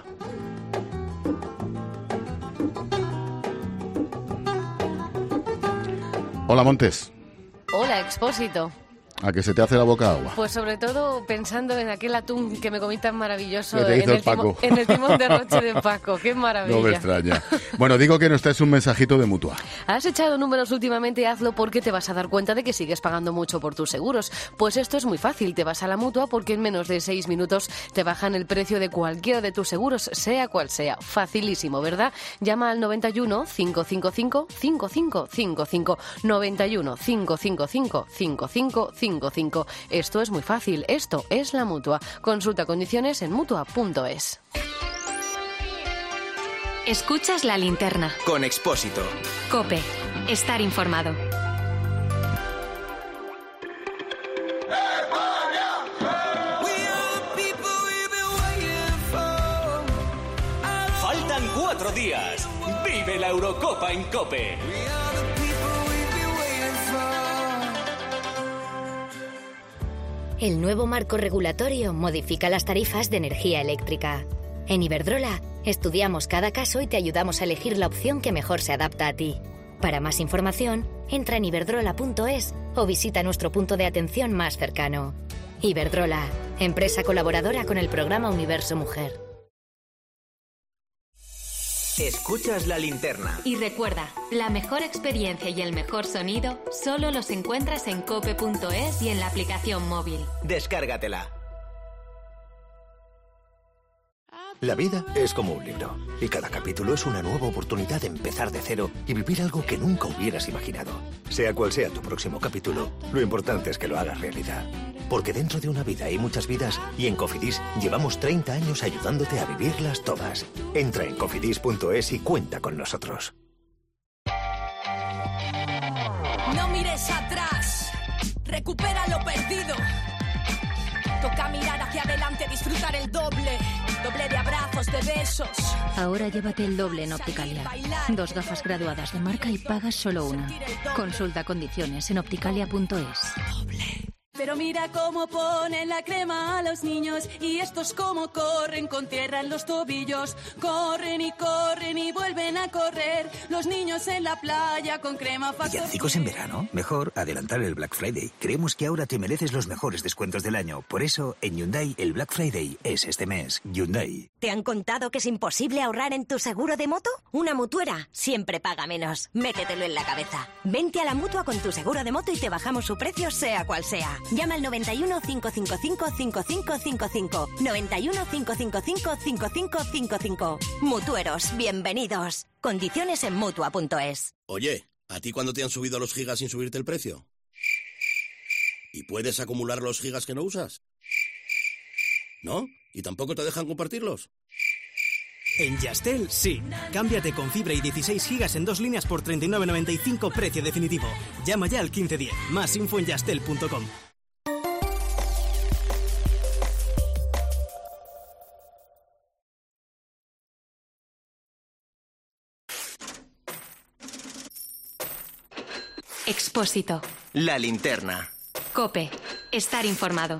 Hola, Montes. Hola, Expósito. ¿A que se te hace la boca agua? Pues sobre todo pensando en aquel atún que me comí tan maravilloso te hizo en, el el timón, Paco. en el timón de Roche de Paco. ¡Qué maravilla! No me extraña. Bueno, digo que nos traes un mensajito de Mutua. ¿Has echado números últimamente? Hazlo porque te vas a dar cuenta de que sigues pagando mucho por tus seguros. Pues esto es muy fácil. Te vas a la Mutua porque en menos de seis minutos te bajan el precio de cualquiera de tus seguros, sea cual sea. Facilísimo, ¿verdad? Llama al noventa y uno, cinco cinco cinco, cinco cinco cinco cinco. noventa y uno, cinco cinco cinco, cinco cinco cinco cinco. Esto es muy fácil. Esto es la Mutua. Consulta condiciones en mutua punto es. Escuchas la linterna. Con Expósito. COPE. Estar informado. Faltan cuatro días. Vive la Eurocopa en COPE. El nuevo marco regulatorio modifica las tarifas de energía eléctrica. En Iberdrola, estudiamos cada caso y te ayudamos a elegir la opción que mejor se adapta a ti. Para más información, entra en iberdrola punto es o visita nuestro punto de atención más cercano. Iberdrola, empresa colaboradora con el programa Universo Mujer. Escuchas la linterna. Y recuerda, la mejor experiencia y el mejor sonido solo los encuentras en cope punto es y en la aplicación móvil. Descárgatela. La vida es como un libro, y cada capítulo es una nueva oportunidad de empezar de cero y vivir algo que nunca hubieras imaginado. Sea cual sea tu próximo capítulo, lo importante es que lo hagas realidad. Porque dentro de una vida hay muchas vidas, y en Cofidis llevamos treinta años ayudándote a vivirlas todas. Entra en cofidis punto es y cuenta con nosotros. No mires atrás, recupera lo perdido. Toca mirar hacia adelante, disfrutar el doble. Doble de abrazos, de besos. Ahora llévate el doble en Opticalia. Dos gafas graduadas de marca y pagas solo una. Consulta condiciones en opticalia punto es. Pero mira cómo ponen la crema a los niños y estos cómo corren con tierra en los tobillos. Corren y corren y vuelven a correr los niños en la playa con crema Factor. ¿Villancicos en verano? Mejor adelantar el Black Friday. Creemos que ahora te mereces los mejores descuentos del año. Por eso, en Hyundai, el Black Friday es este mes. Hyundai. ¿Te han contado que es imposible ahorrar en tu seguro de moto? Una mutuera siempre paga menos. Métetelo en la cabeza. Vente a la Mutua con tu seguro de moto y te bajamos su precio sea cual sea. Llama al noventa y uno, cinco cinco cinco, cinco cinco cinco cinco. noventa y uno, cinco cinco cinco, cinco cinco cinco cinco. Mutueros, bienvenidos. Condiciones en mutua punto es. Oye, ¿a ti cuándo te han subido los gigas sin subirte el precio? ¿Y puedes acumular los gigas que no usas? ¿No? ¿Y tampoco te dejan compartirlos? En Yastel, sí. Cámbiate con fibra y dieciséis gigas en dos líneas por treinta y nueve noventa y cinco, precio definitivo. Llama ya al quince diez. Más info en yastel punto com. Expósito. La linterna. COPE. Estar informado.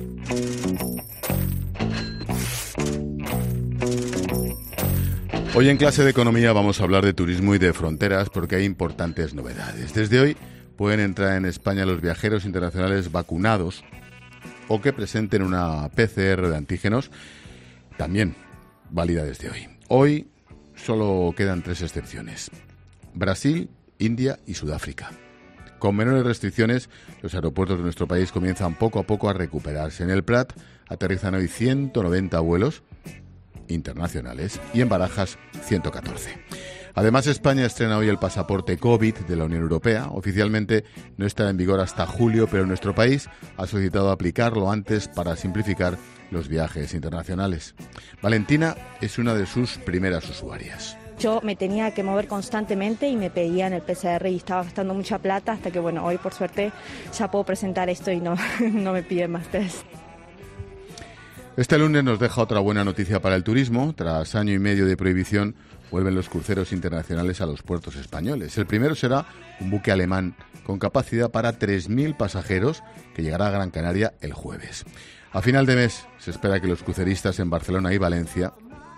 Hoy en clase de economía vamos a hablar de turismo y de fronteras porque hay importantes novedades. Desde hoy pueden entrar en España los viajeros internacionales vacunados o que presenten una P C R de antígenos, también válida desde hoy. Hoy solo quedan tres excepciones: Brasil, India y Sudáfrica. Con menores restricciones, los aeropuertos de nuestro país comienzan poco a poco a recuperarse. En el Prat aterrizan hoy ciento noventa vuelos internacionales y en Barajas ciento catorce. Además, España estrena hoy el pasaporte COVID de la Unión Europea. Oficialmente no estará en vigor hasta julio, pero nuestro país ha solicitado aplicarlo antes para simplificar los viajes internacionales. Valentina es una de sus primeras usuarias. Yo me tenía que mover constantemente y me pedían el P C R y estaba gastando mucha plata hasta que, bueno, hoy por suerte ya puedo presentar esto y no, no me piden más test. Este lunes nos deja otra buena noticia para el turismo. Tras año y medio de prohibición, vuelven los cruceros internacionales a los puertos españoles. El primero será un buque alemán con capacidad para tres mil pasajeros que llegará a Gran Canaria el jueves. A final de mes se espera que los cruceristas en Barcelona y Valencia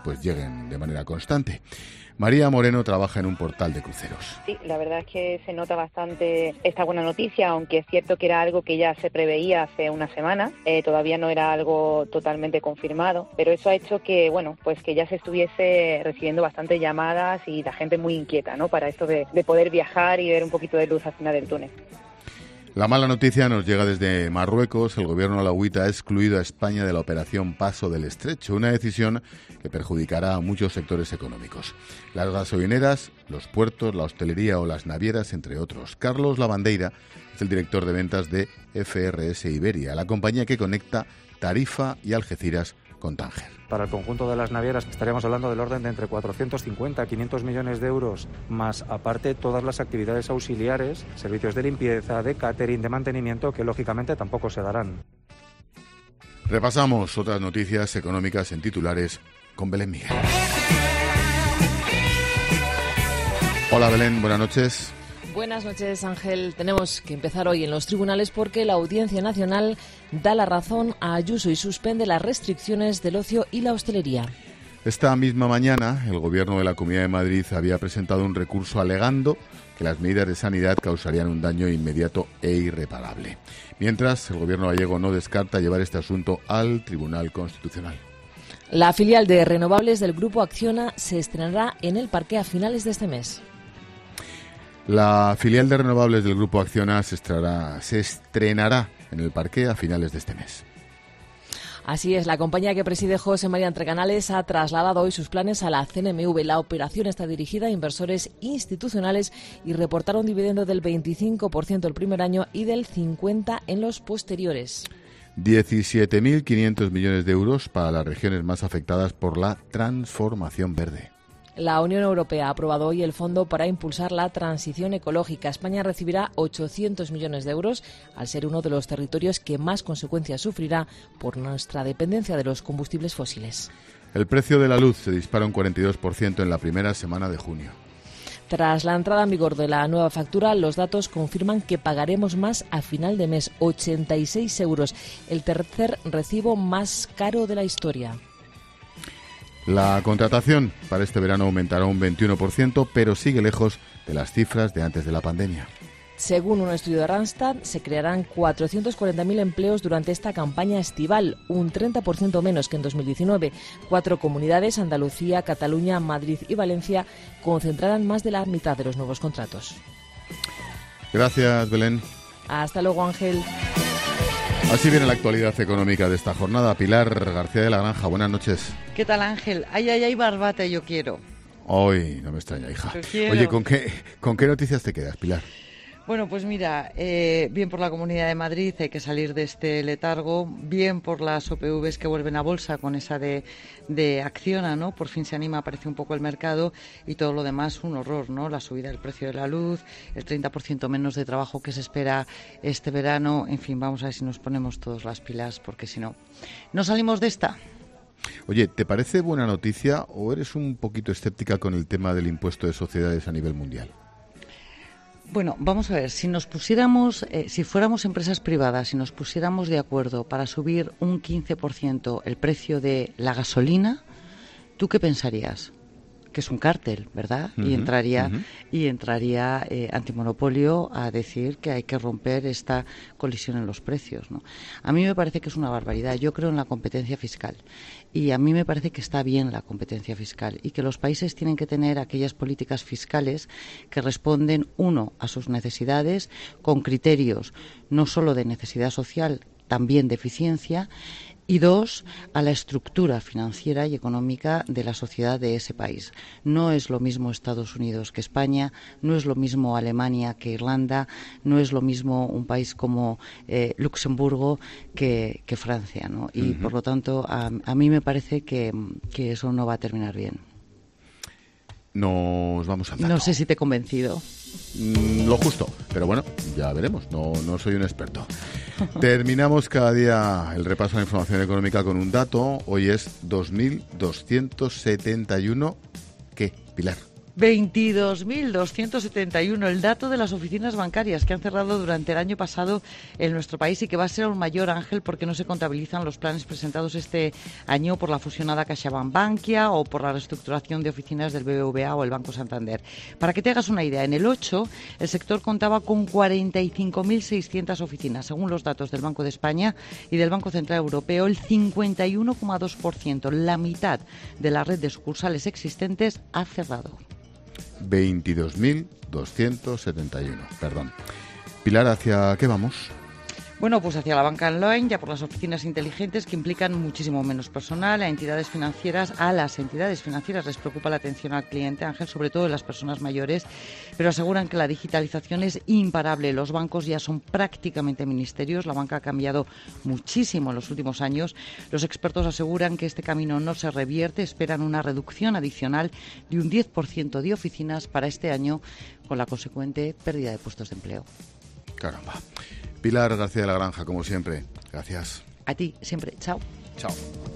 pues lleguen de manera constante. María Moreno trabaja en un portal de cruceros. Sí, la verdad es que se nota bastante esta buena noticia, aunque es cierto que era algo que ya se preveía hace una semana, eh, todavía no era algo totalmente confirmado, pero eso ha hecho que, bueno, pues que ya se estuviese recibiendo bastantes llamadas y la gente muy inquieta, ¿no?, para esto de, de poder viajar y ver un poquito de luz al final del túnel. La mala noticia nos llega desde Marruecos. El gobierno alauita ha excluido a España de la operación Paso del Estrecho, una decisión que perjudicará a muchos sectores económicos. Las gasolineras, los puertos, la hostelería o las navieras, entre otros. Carlos Lavandeira es el director de ventas de F R S Iberia, la compañía que conecta Tarifa y Algeciras con Tánger. Para el conjunto de las navieras estaríamos hablando del orden de entre cuatrocientos cincuenta a quinientos millones de euros, más aparte todas las actividades auxiliares, servicios de limpieza, de catering, de mantenimiento, que lógicamente tampoco se darán. Repasamos otras noticias económicas en titulares con Belén Miguel. Hola Belén, buenas noches. Buenas noches, Ángel. Tenemos que empezar hoy en los tribunales porque la Audiencia Nacional da la razón a Ayuso y suspende las restricciones del ocio y la hostelería. Esta misma mañana, el Gobierno de la Comunidad de Madrid había presentado un recurso alegando que las medidas de sanidad causarían un daño inmediato e irreparable. Mientras, el Gobierno gallego no descarta llevar este asunto al Tribunal Constitucional. La filial de renovables del Grupo Acciona se estrenará en el Parque a finales de este mes. La filial de renovables del Grupo Acciona se estrenará, se estrenará en el Parque a finales de este mes. Así es, la compañía que preside José María Entrecanales ha trasladado hoy sus planes a la C N M V. La operación está dirigida a inversores institucionales y reportaron un dividendo del veinticinco por ciento el primer año y del cincuenta por ciento en los posteriores. diecisiete mil quinientos millones de euros para las regiones más afectadas por la transformación verde. La Unión Europea ha aprobado hoy el fondo para impulsar la transición ecológica. España recibirá ochocientos millones de euros al ser uno de los territorios que más consecuencias sufrirá por nuestra dependencia de los combustibles fósiles. El precio de la luz se dispara un cuarenta y dos por ciento en la primera semana de junio. Tras la entrada en vigor de la nueva factura, los datos confirman que pagaremos más a final de mes, ochenta y seis euros, el tercer recibo más caro de la historia. La contratación para este verano aumentará un veintiuno por ciento, pero sigue lejos de las cifras de antes de la pandemia. Según un estudio de Randstad, se crearán cuatrocientos cuarenta mil empleos durante esta campaña estival, un treinta por ciento menos que en dos mil diecinueve. Cuatro comunidades, Andalucía, Cataluña, Madrid y Valencia, concentrarán más de la mitad de los nuevos contratos. Gracias, Belén. Hasta luego, Ángel. Así viene la actualidad económica de esta jornada. Pilar García de la Granja, buenas noches. ¿Qué tal, Ángel? Ay, ay, ay, barbate, yo quiero. Hoy no me extraña, hija. Oye, ¿con qué, ¿con qué noticias te quedas, Pilar? Bueno, pues mira, eh, bien por la Comunidad de Madrid, hay que salir de este letargo, bien por las O P Vs que vuelven a bolsa con esa de, de Acciona, ¿no? Por fin se anima, aparece un poco el mercado y todo lo demás un horror, ¿no? La subida del precio de la luz, el treinta por ciento menos de trabajo que se espera este verano, en fin, vamos a ver si nos ponemos todas las pilas, porque si no, no salimos de esta. Oye, ¿te parece buena noticia o eres un poquito escéptica con el tema del impuesto de sociedades a nivel mundial? Bueno, vamos a ver, si nos pusiéramos, eh, si fuéramos empresas privadas, si nos pusiéramos de acuerdo para subir un quince por ciento el precio de la gasolina, ¿tú qué pensarías? Que es un cártel, ¿verdad? Uh-huh, y entraría uh-huh. y entraría eh, Antimonopolio a decir que hay que romper esta colisión en los precios, ¿no? A mí me parece que es una barbaridad. Yo creo en la competencia fiscal y a mí me parece que está bien la competencia fiscal y que los países tienen que tener aquellas políticas fiscales que responden, uno, a sus necesidades con criterios no solo de necesidad social, también de eficiencia, y dos, a la estructura financiera y económica de la sociedad de ese país. No es lo mismo Estados Unidos que España, no es lo mismo Alemania que Irlanda, no es lo mismo un país como eh, Luxemburgo que, que Francia, ¿no? Y uh-huh. por lo tanto, a, a mí me parece que, que eso no va a terminar bien. Nos vamos a andando. No sé si te he convencido. Mm, lo justo, pero bueno, ya veremos, no, no soy un experto. Terminamos cada día el repaso de la información económica con un dato. Hoy es dos mil doscientos setenta y uno. ¿Qué, Pilar? veintidós mil doscientos setenta y uno, el dato de las oficinas bancarias que han cerrado durante el año pasado en nuestro país y que va a ser aún mayor, Ángel, porque no se contabilizan los planes presentados este año por la fusionada CaixaBank Bankia o por la reestructuración de oficinas del B B V A o el Banco Santander. Para que te hagas una idea, en el ocho el sector contaba con cuarenta y cinco mil seiscientas oficinas. Según los datos del Banco de España y del Banco Central Europeo, el cincuenta y uno coma dos por ciento, la mitad de la red de sucursales existentes, ha cerrado. veintidós mil doscientos setenta y uno, perdón. Pilar, ¿hacia qué vamos? Bueno, pues hacia la banca online, ya por las oficinas inteligentes que implican muchísimo menos personal, a entidades financieras, a las entidades financieras les preocupa la atención al cliente, Ángel, sobre todo en las personas mayores, pero aseguran que la digitalización es imparable. Los bancos ya son prácticamente ministerios, la banca ha cambiado muchísimo en los últimos años. Los expertos aseguran que este camino no se revierte, esperan una reducción adicional de un diez por ciento de oficinas para este año, con la consecuente pérdida de puestos de empleo. Caramba. Pilar García de la Granja, como siempre. Gracias. A ti, siempre. Chao. Chao.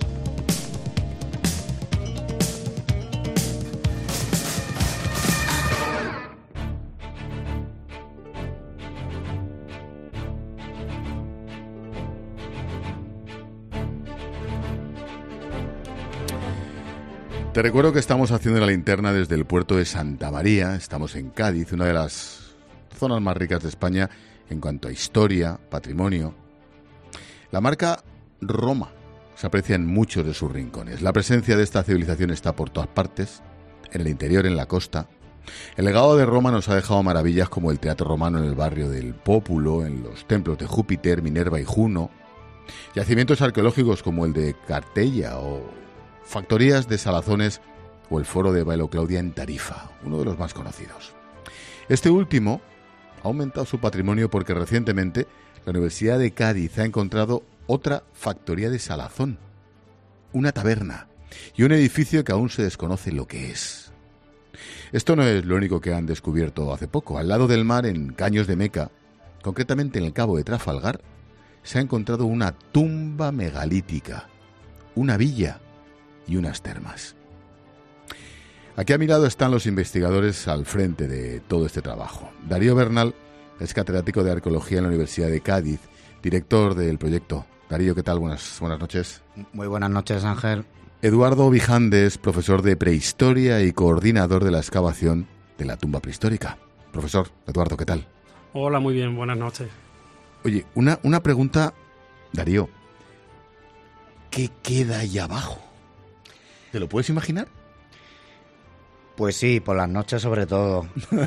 Te recuerdo que estamos haciendo la linterna desde el puerto de Santa María. Estamos en Cádiz, una de las zonas más ricas de España en cuanto a historia, patrimonio. La marca Roma se aprecia en muchos de sus rincones. La presencia de esta civilización está por todas partes, en el interior, en la costa. El legado de Roma nos ha dejado maravillas como el teatro romano en el barrio del Pópulo, en los templos de Júpiter, Minerva y Juno, yacimientos arqueológicos como el de Cartella o factorías de salazones o el foro de Bailo Claudia en Tarifa, uno de los más conocidos. Este último ha aumentado su patrimonio porque recientemente la Universidad de Cádiz ha encontrado otra factoría de salazón, una taberna y un edificio que aún se desconoce lo que es. Esto no es lo único que han descubierto hace poco. Al lado del mar, en Caños de Meca, concretamente en el Cabo de Trafalgar, se ha encontrado una tumba megalítica, una villa y unas termas. Aquí a mi lado están los investigadores al frente de todo este trabajo. Darío Bernal es catedrático de Arqueología en la Universidad de Cádiz, director del proyecto. Darío, ¿qué tal? Buenas, buenas noches. Muy buenas noches, Ángel. Eduardo Vijandes, profesor de Prehistoria y coordinador de la excavación de la tumba prehistórica. Profesor, Eduardo, ¿qué tal? Hola, muy bien, buenas noches. Oye, una, una pregunta, Darío. ¿Qué queda ahí abajo? ¿Te lo puedes imaginar? Pues sí, por las noches sobre todo,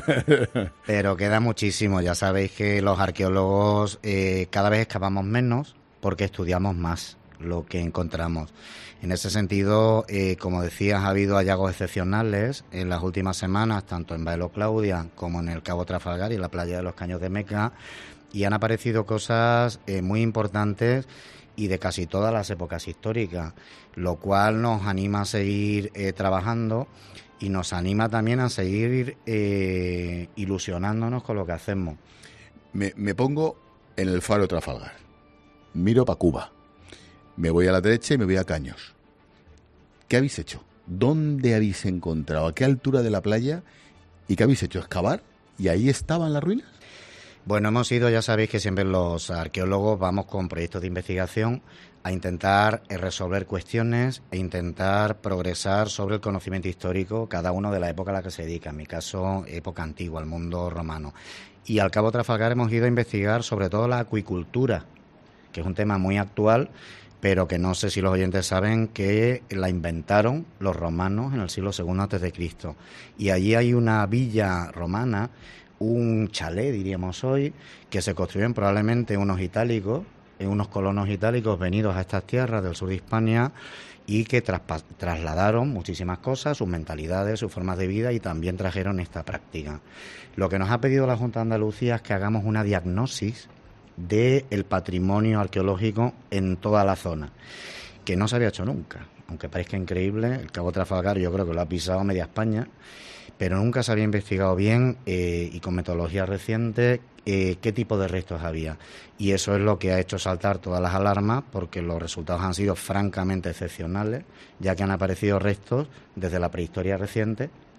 pero queda muchísimo. Ya sabéis que los arqueólogos eh, cada vez excavamos menos porque estudiamos más lo que encontramos. En ese sentido, eh, como decías, ha habido hallazgos excepcionales en las últimas semanas, tanto en Bailo Claudia como en el Cabo Trafalgar y en la playa de los Caños de Meca, y han aparecido cosas eh, muy importantes y de casi todas las épocas históricas, lo cual nos anima a seguir eh, trabajando y nos anima también a seguir eh, ilusionándonos con lo que hacemos. Me, me pongo en el faro de Trafalgar, miro para Cuba, me voy a la derecha y me voy a Caños. ¿Qué habéis hecho? ¿Dónde habéis encontrado? ¿A qué altura de la playa? ¿Y qué habéis hecho? ¿Excavar? ¿Y ahí estaban las ruinas? Bueno, hemos ido, ya sabéis que siempre los arqueólogos vamos con proyectos de investigación a intentar resolver cuestiones e intentar progresar sobre el conocimiento histórico, cada uno de la época a la que se dedica, en mi caso, época antigua, el mundo romano. Y al Cabo Trafalgar hemos ido a investigar sobre todo la acuicultura, que es un tema muy actual, pero que no sé si los oyentes saben que la inventaron los romanos en el siglo segundo antes de Cristo. Y allí hay una villa romana, un chalet, diríamos hoy, que se construyen probablemente unos itálicos, unos colonos itálicos venidos a estas tierras del sur de Hispania y que traspa- trasladaron muchísimas cosas, sus mentalidades, sus formas de vida y también trajeron esta práctica. Lo que nos ha pedido la Junta de Andalucía es que hagamos una diagnosis del patrimonio arqueológico en toda la zona, que no se había hecho nunca, aunque parezca increíble. El Cabo Trafalgar yo creo que lo ha pisado media España, pero nunca se había investigado bien eh, y con metodologías recientes eh, qué tipo de restos había. Y eso es lo que ha hecho saltar todas las alarmas, porque los resultados han sido francamente excepcionales, ya que han aparecido restos desde la prehistoria reciente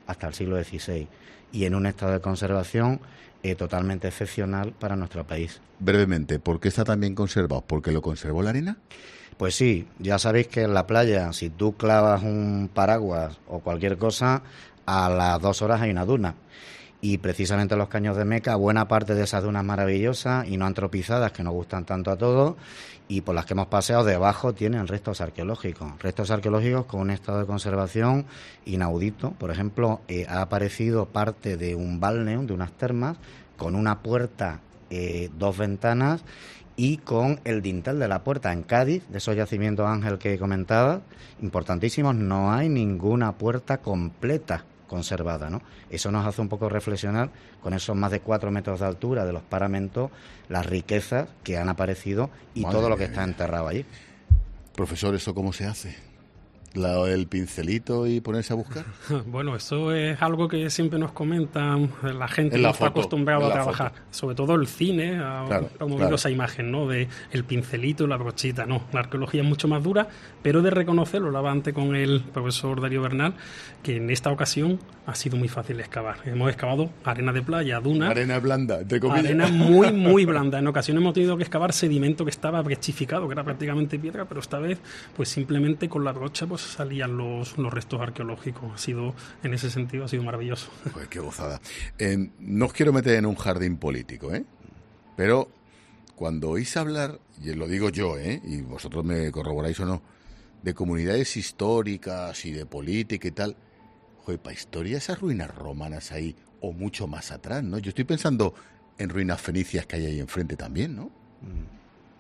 hasta el siglo dieciséis y en un estado de conservación eh, totalmente excepcional para nuestro país. Brevemente, ¿por qué está tan bien conservado? ¿Porque lo conservó la arena? Pues sí, ya sabéis que en la playa, si tú clavas un paraguas o cualquier cosa, a las dos horas hay una duna. Y precisamente los Caños de Meca, buena parte de esas dunas maravillosas y no antropizadas que nos gustan tanto a todos y por las que hemos paseado debajo tienen restos arqueológicos. Restos arqueológicos con un estado de conservación inaudito. Por ejemplo, eh, ha aparecido parte de un balneum, de unas termas, con una puerta, eh, dos ventanas y con el dintel de la puerta. En Cádiz, de esos yacimientos, Ángel, que comentaba, importantísimos, no hay ninguna puerta completa conservada, ¿no? Eso nos hace un poco reflexionar con esos más de cuatro metros de altura de los paramentos, las riquezas que han aparecido y Madre todo lo que está enterrado allí. Profesor, ¿eso cómo se hace? La, el pincelito y ponerse a buscar. Bueno, eso es algo que siempre nos comentan la gente la que está foto, acostumbrada a trabajar, foto. sobre todo el cine, ha claro, promovido claro. esa imagen, ¿no? De el pincelito y la brochita. No, la arqueología es mucho más dura, pero de reconocerlo, lo hablaba antes con el profesor Darío Bernal, que en esta ocasión ha sido muy fácil excavar. Hemos excavado arena de playa, duna. Arena blanda, entre comillas. Arena muy, muy blanda. En ocasiones hemos tenido que excavar sedimento que estaba brechificado, que era prácticamente piedra, pero esta vez, pues simplemente con la brocha pues salían los los restos arqueológicos. Ha sido, en ese sentido, ha sido maravilloso. Pues qué gozada. Eh, no os quiero meter en un jardín político, ¿eh? Pero cuando oís hablar, y lo digo yo, ¿eh? Y vosotros me corroboráis o no, de comunidades históricas y de política y tal, joder, para historia esas ruinas romanas ahí, o mucho más atrás, ¿no? Yo estoy pensando en ruinas fenicias que hay ahí enfrente también, ¿no? Mm.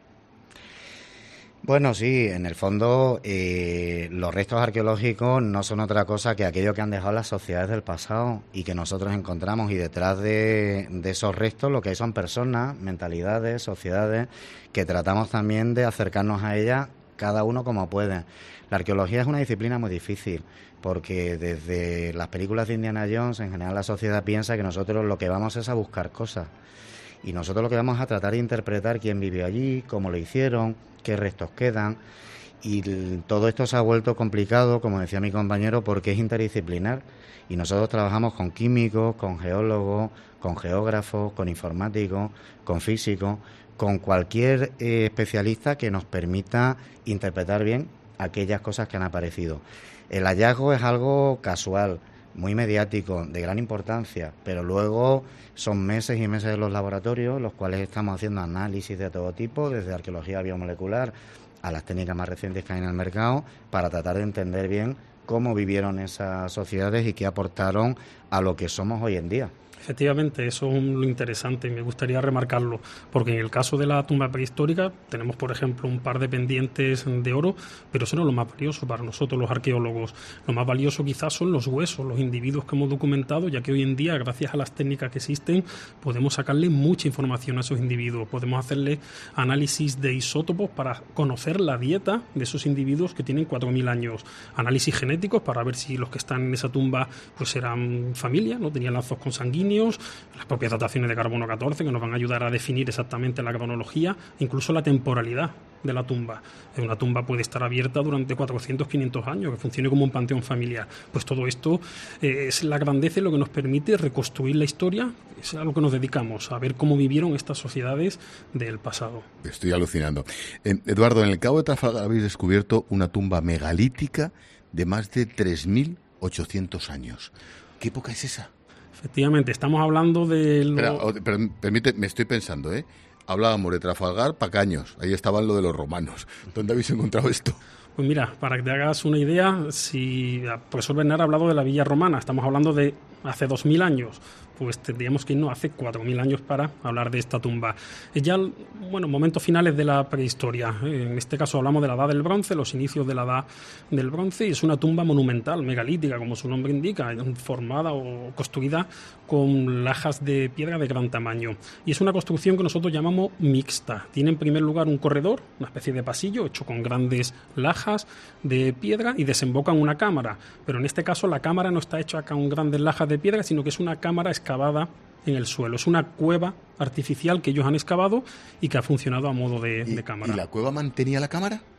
Bueno, sí, en el fondo eh, los restos arqueológicos no son otra cosa que aquello que han dejado las sociedades del pasado y que nosotros encontramos, y detrás de, de esos restos lo que hay son personas, mentalidades, sociedades, que tratamos también de acercarnos a ellas cada uno como puede. La arqueología es una disciplina muy difícil porque desde las películas de Indiana Jones en general la sociedad piensa que nosotros lo que vamos es a buscar cosas. Y nosotros lo que vamos a tratar de interpretar quién vivió allí, cómo lo hicieron, qué restos quedan. Y todo esto se ha vuelto complicado, como decía mi compañero, porque es interdisciplinar. Y nosotros trabajamos con químicos, con geólogos, con geógrafos, con informáticos, con físicos, con cualquier eh, especialista que nos permita interpretar bien aquellas cosas que han aparecido. El hallazgo es algo casual, muy mediático, de gran importancia, pero luego son meses y meses de los laboratorios, los cuales estamos haciendo análisis de todo tipo, desde arqueología biomolecular a las técnicas más recientes que hay en el mercado, para tratar de entender bien cómo vivieron esas sociedades y qué aportaron a lo que somos hoy en día. Efectivamente, eso es lo interesante y me gustaría remarcarlo, porque en el caso de la tumba prehistórica tenemos, por ejemplo, un par de pendientes de oro, pero eso no es lo más valioso para nosotros los arqueólogos. Lo más valioso quizás son los huesos, los individuos que hemos documentado, ya que hoy en día, gracias a las técnicas que existen, podemos sacarle mucha información a esos individuos, podemos hacerle análisis de isótopos para conocer la dieta de esos individuos que tienen cuatro mil años, análisis genéticos para ver si los que están en esa tumba pues eran familia, no tenían lazos consanguíneos, las propias dataciones de carbono catorce que nos van a ayudar a definir exactamente la cronología, incluso la temporalidad de la tumba. Una tumba puede estar abierta durante cuatrocientos, quinientos años, que funcione como un panteón familiar. Pues todo esto eh, es la grandeza y lo que nos permite reconstruir la historia, es a lo que nos dedicamos, a ver cómo vivieron estas sociedades del pasado. Estoy alucinando. Eh, Eduardo, en el Cabo de Trafalgar habéis descubierto una tumba megalítica de más de tres mil ochocientos años. ¿Qué época es esa? Efectivamente, estamos hablando de... Lo... Espera, pero, permite, me estoy pensando, ¿eh? Hablábamos de Trafalgar, Pacaños, ahí estaban lo de los romanos. ¿Dónde habéis encontrado esto? Pues mira, para que te hagas una idea, si el profesor Bernard ha hablado de la Villa Romana, estamos hablando de hace dos mil años, pues tendríamos que irnos hace cuatro mil años para hablar de esta tumba. Es ya, bueno, momentos finales de la prehistoria. En este caso hablamos de la Edad del Bronce, los inicios de la Edad del Bronce, y es una tumba monumental, megalítica, como su nombre indica, formada o construida con lajas de piedra de gran tamaño. Y es una construcción que nosotros llamamos mixta. Tiene en primer lugar un corredor, una especie de pasillo hecho con grandes lajas de piedra y desemboca en una cámara. Pero en este caso la cámara no está hecha con grandes lajas de piedra, sino que es una cámara excavada en el suelo. Es una cueva artificial que ellos han excavado y que ha funcionado a modo de, ¿Y, de cámara. ¿Y la cueva mantenía la cámara?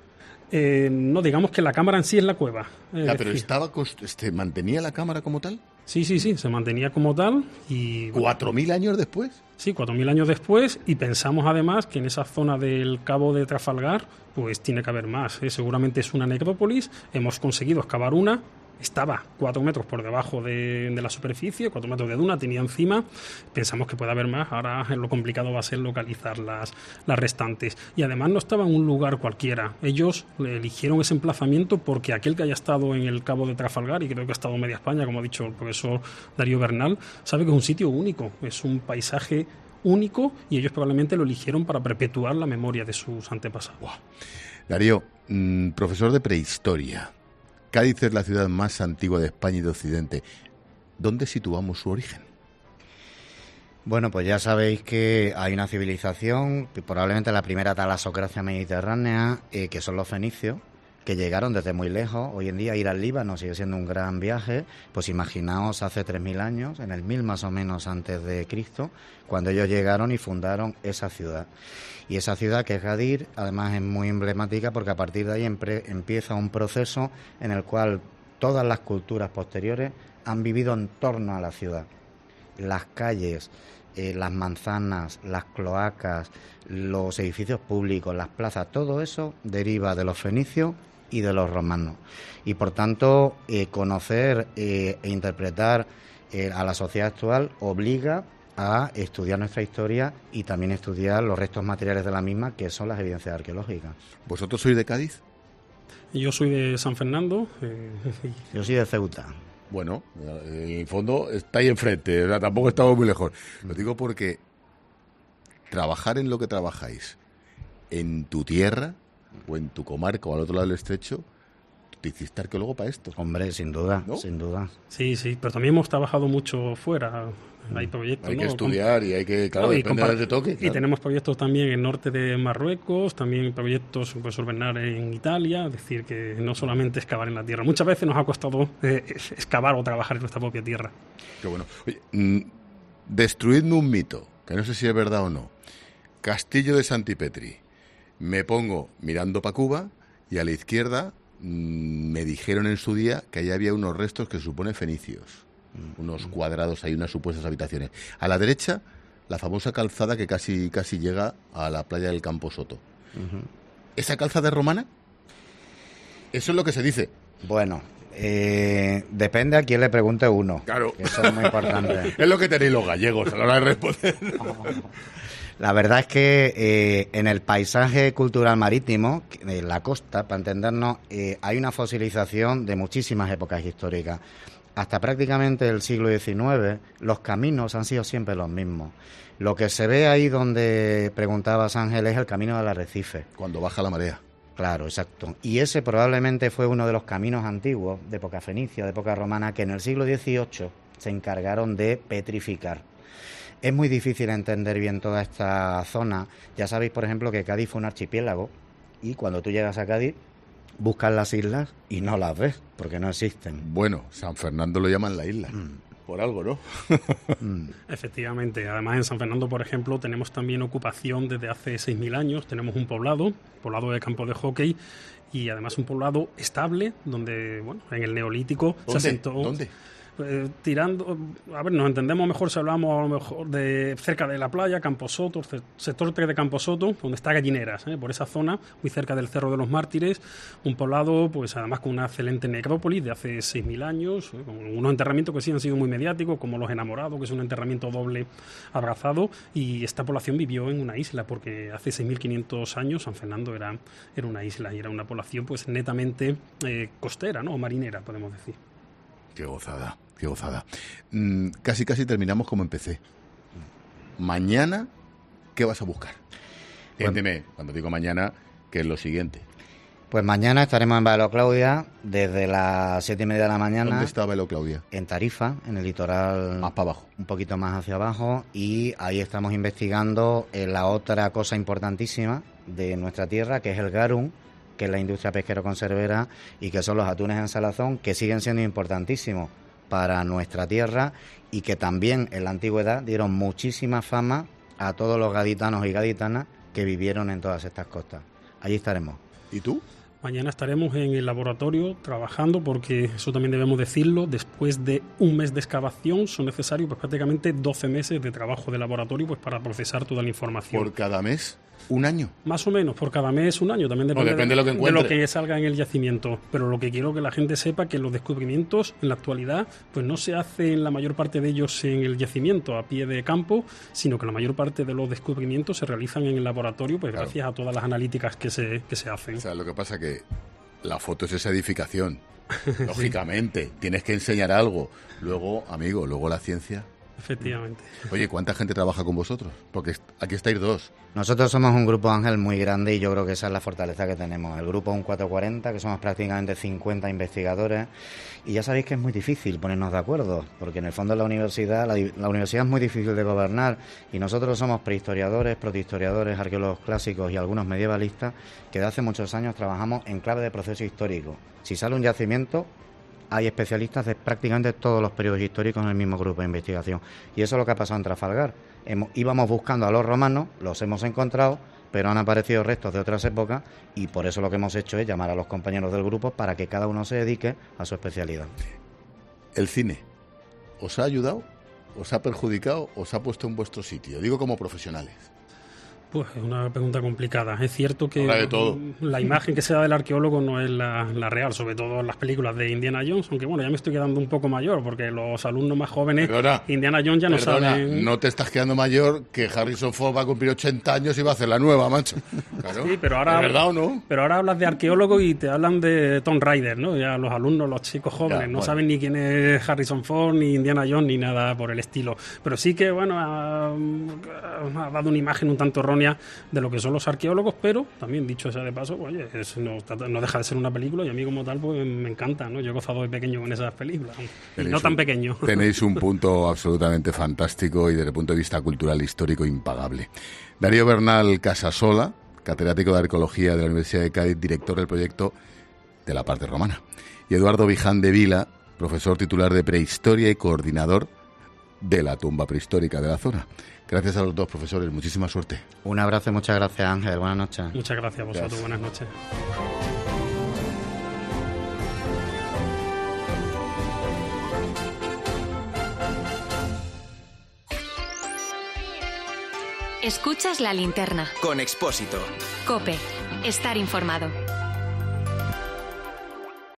Eh, no, digamos que la cámara en sí es la cueva. Ya, pero decir, estaba este, ¿mantenía la cámara como tal? Sí, sí, sí, se mantenía como tal. Y ¿Cuatro mil años después? Sí, cuatro mil años después, y pensamos además que en esa zona del Cabo de Trafalgar pues tiene que haber más, ¿eh? Seguramente es una necrópolis, hemos conseguido excavar una, estaba cuatro metros por debajo de, de la superficie, cuatro metros de duna, tenía encima, pensamos que puede haber más, ahora lo complicado va a ser localizar las, las restantes. Y además no estaba en un lugar cualquiera, ellos eligieron ese emplazamiento porque aquel que haya estado en el Cabo de Trafalgar, y creo que ha estado media España, como ha dicho el profesor Darío Bernal, sabe que es un sitio único, es un paisaje único, y ellos probablemente lo eligieron para perpetuar la memoria de sus antepasados. Wow. Darío, mmm, profesor de prehistoria, Cádiz es la ciudad más antigua de España y de Occidente. ¿Dónde situamos su origen? Bueno, pues ya sabéis que hay una civilización, probablemente la primera talasocracia mediterránea, eh, que son los fenicios, que llegaron desde muy lejos. Hoy en día ir al Líbano sigue siendo un gran viaje. Pues imaginaos hace tres mil años, en el mil más o menos antes de Cristo, cuando ellos llegaron y fundaron esa ciudad. Y esa ciudad, que es Gadir, además es muy emblemática porque a partir de ahí empre- empieza un proceso en el cual todas las culturas posteriores han vivido en torno a la ciudad. Las calles, eh, las manzanas, las cloacas, los edificios públicos, las plazas, todo eso deriva de los fenicios y de los romanos. Y por tanto, eh, conocer eh, e interpretar eh, a la sociedad actual obliga a estudiar nuestra historia y también estudiar los restos materiales de la misma, que son las evidencias arqueológicas. ¿Vosotros sois de Cádiz? Yo soy de San Fernando. Eh... Yo soy de Ceuta. Bueno, en el fondo está ahí enfrente, o sea, tampoco estamos muy lejos. Lo digo porque trabajar en lo que trabajáis, en tu tierra o en tu comarca o al otro lado del estrecho, te hiciste arqueólogo para esto. Hombre, sin duda, ¿no? Sin duda. Sí, sí, pero también hemos trabajado mucho fuera. Hay proyectos, hay que ¿no? estudiar y hay que, claro, no, depende de donde toque. Claro. Y tenemos proyectos también en el norte de Marruecos, también proyectos, profesor Bernal, en Italia, es decir, que no solamente excavar en la tierra. Muchas veces nos ha costado eh, excavar o trabajar en nuestra propia tierra. Qué bueno. Oye, mmm, destruidme un mito, que no sé si es verdad o no. Castillo de Santipetri. Me pongo mirando para Cuba y a la izquierda mmm, me dijeron en su día que allí había unos restos que se supone fenicios. Unos cuadrados, hay unas supuestas habitaciones. A la derecha, la famosa calzada que casi casi llega a la playa del Campo Soto. Uh-huh. ¿Esa calzada es romana? Eso es lo que se dice. Bueno, eh, depende a quién le pregunte uno. Claro. Eso es muy importante. Es lo que tenéis los gallegos a la hora de responder. La verdad es que eh, en el paisaje cultural marítimo, en la costa, para entendernos, eh, hay una fosilización de muchísimas épocas históricas. Hasta prácticamente el siglo diecinueve, los caminos han sido siempre los mismos. Lo que se ve ahí donde preguntabas, Ángel, es el camino del arrecife. Cuando baja la marea. Claro, exacto. Y ese probablemente fue uno de los caminos antiguos, de época fenicia, de época romana, que en el siglo dieciocho se encargaron de petrificar. Es muy difícil entender bien toda esta zona. Ya sabéis, por ejemplo, que Cádiz fue un archipiélago, y cuando tú llegas a Cádiz, buscas las islas y no las ves, porque no existen. Bueno, San Fernando lo llaman la isla, mm. por algo, ¿no? mm. Efectivamente. Además, en San Fernando, por ejemplo, tenemos también ocupación desde hace seis mil años. Tenemos un poblado, poblado de campo de hockey, y además un poblado estable, donde, bueno, en el Neolítico ¿Dónde? se asentó... ¿Dónde? Eh, tirando, a ver, nos entendemos mejor si hablamos a lo mejor de cerca de la playa, Camposoto, sector tres de Camposoto, donde está Gallineras, ¿eh? Por esa zona, muy cerca del Cerro de los Mártires, un poblado, pues además con una excelente necrópolis de hace seis mil años, ¿eh? Con unos enterramientos que sí han sido muy mediáticos, como Los Enamorados, que es un enterramiento doble abrazado, y esta población vivió en una isla, porque hace seis mil quinientos años San Fernando era, era una isla, y era una población pues netamente eh, costera, ¿no? O marinera, podemos decir. Qué gozada, qué gozada. Mm, casi, casi terminamos como empecé. Mañana, ¿qué vas a buscar? Entiéndeme, bueno, cuando digo mañana, ¿qué es lo siguiente? Pues mañana estaremos en Baelo Claudia desde las siete y media de la mañana. ¿Dónde está Baelo Claudia? En Tarifa, en el litoral. Más para abajo. Un poquito más hacia abajo. Y ahí estamos investigando eh, la otra cosa importantísima de nuestra tierra, que es el garum, que es la industria pesquero-conservera, y que son los atunes en salazón, que siguen siendo importantísimos para nuestra tierra y que también en la antigüedad dieron muchísima fama a todos los gaditanos y gaditanas que vivieron en todas estas costas. Allí estaremos. ¿Y tú? Mañana estaremos en el laboratorio trabajando, porque eso también debemos decirlo, después de un mes de excavación son necesarios pues prácticamente doce meses de trabajo de laboratorio pues para procesar toda la información. ¿Por cada mes? ¿Un año? Más o menos, por cada mes un año, también depende, no, depende de, de, lo que de lo que salga en el yacimiento. Pero lo que quiero que la gente sepa que los descubrimientos en la actualidad pues no se hacen la mayor parte de ellos en el yacimiento a pie de campo, sino que la mayor parte de los descubrimientos se realizan en el laboratorio pues claro. gracias a todas las analíticas que se, que se hacen. O sea, lo que pasa que la foto es esa edificación, lógicamente, sí. Tienes que enseñar algo. Luego, amigo, luego la ciencia... Efectivamente. Oye, ¿cuánta gente trabaja con vosotros? Porque aquí estáis dos. Nosotros somos un grupo, Ángel, muy grande y yo creo que esa es la fortaleza que tenemos. El grupo es un cuatrocientos cuarenta, que somos prácticamente cincuenta investigadores, y ya sabéis que es muy difícil ponernos de acuerdo, porque en el fondo la universidad, la, la universidad es muy difícil de gobernar, y nosotros somos prehistoriadores, protohistoriadores, arqueólogos clásicos y algunos medievalistas que de hace muchos años trabajamos en clave de proceso histórico. Si sale un yacimiento, hay especialistas de prácticamente todos los periodos históricos en el mismo grupo de investigación. Y eso es lo que ha pasado en Trafalgar. Hemos, íbamos buscando a los romanos, los hemos encontrado, pero han aparecido restos de otras épocas, y por eso lo que hemos hecho es llamar a los compañeros del grupo para que cada uno se dedique a su especialidad. ¿El cine os ha ayudado, os ha perjudicado, os ha puesto en vuestro sitio? Digo, como profesionales. Pues es una pregunta complicada. Es cierto que de todo. La imagen que se da del arqueólogo no es la, la real, sobre todo en las películas de Indiana Jones, aunque bueno, ya me estoy quedando un poco mayor, porque los alumnos más jóvenes, perdona, Indiana Jones ya no perdona, saben... no te estás quedando mayor, que Harrison Ford va a cumplir ochenta años y va a hacer la nueva, macho. Claro. Sí, pero ahora, ¿de verdad o no? Pero ahora hablas de arqueólogo y te hablan de Tomb Raider, ¿no? Ya los alumnos, los chicos jóvenes, ya, no bueno. saben ni quién es Harrison Ford, ni Indiana Jones, ni nada por el estilo. Pero sí que, bueno, ha, ha dado una imagen un tanto errónea de lo que son los arqueólogos, pero también, dicho sea de paso, oye, es, no, no deja de ser una película, y a mí como tal pues me encanta, ¿no? Yo he gozado de pequeño con esas películas, y no tan un, pequeño. Tenéis un punto absolutamente fantástico y desde el punto de vista cultural histórico impagable. Darío Bernal Casasola, catedrático de Arqueología de la Universidad de Cádiz, director del proyecto de la parte romana, y Eduardo Biján de Vila, profesor titular de Prehistoria y coordinador de la tumba prehistórica de la zona. Gracias a los dos, profesores. Muchísima suerte. Un abrazo y muchas gracias, Ángel. Buenas noches. Muchas gracias a vosotros. Gracias. Buenas noches. Escuchas La Linterna. Con Expósito. COPE. Estar informado.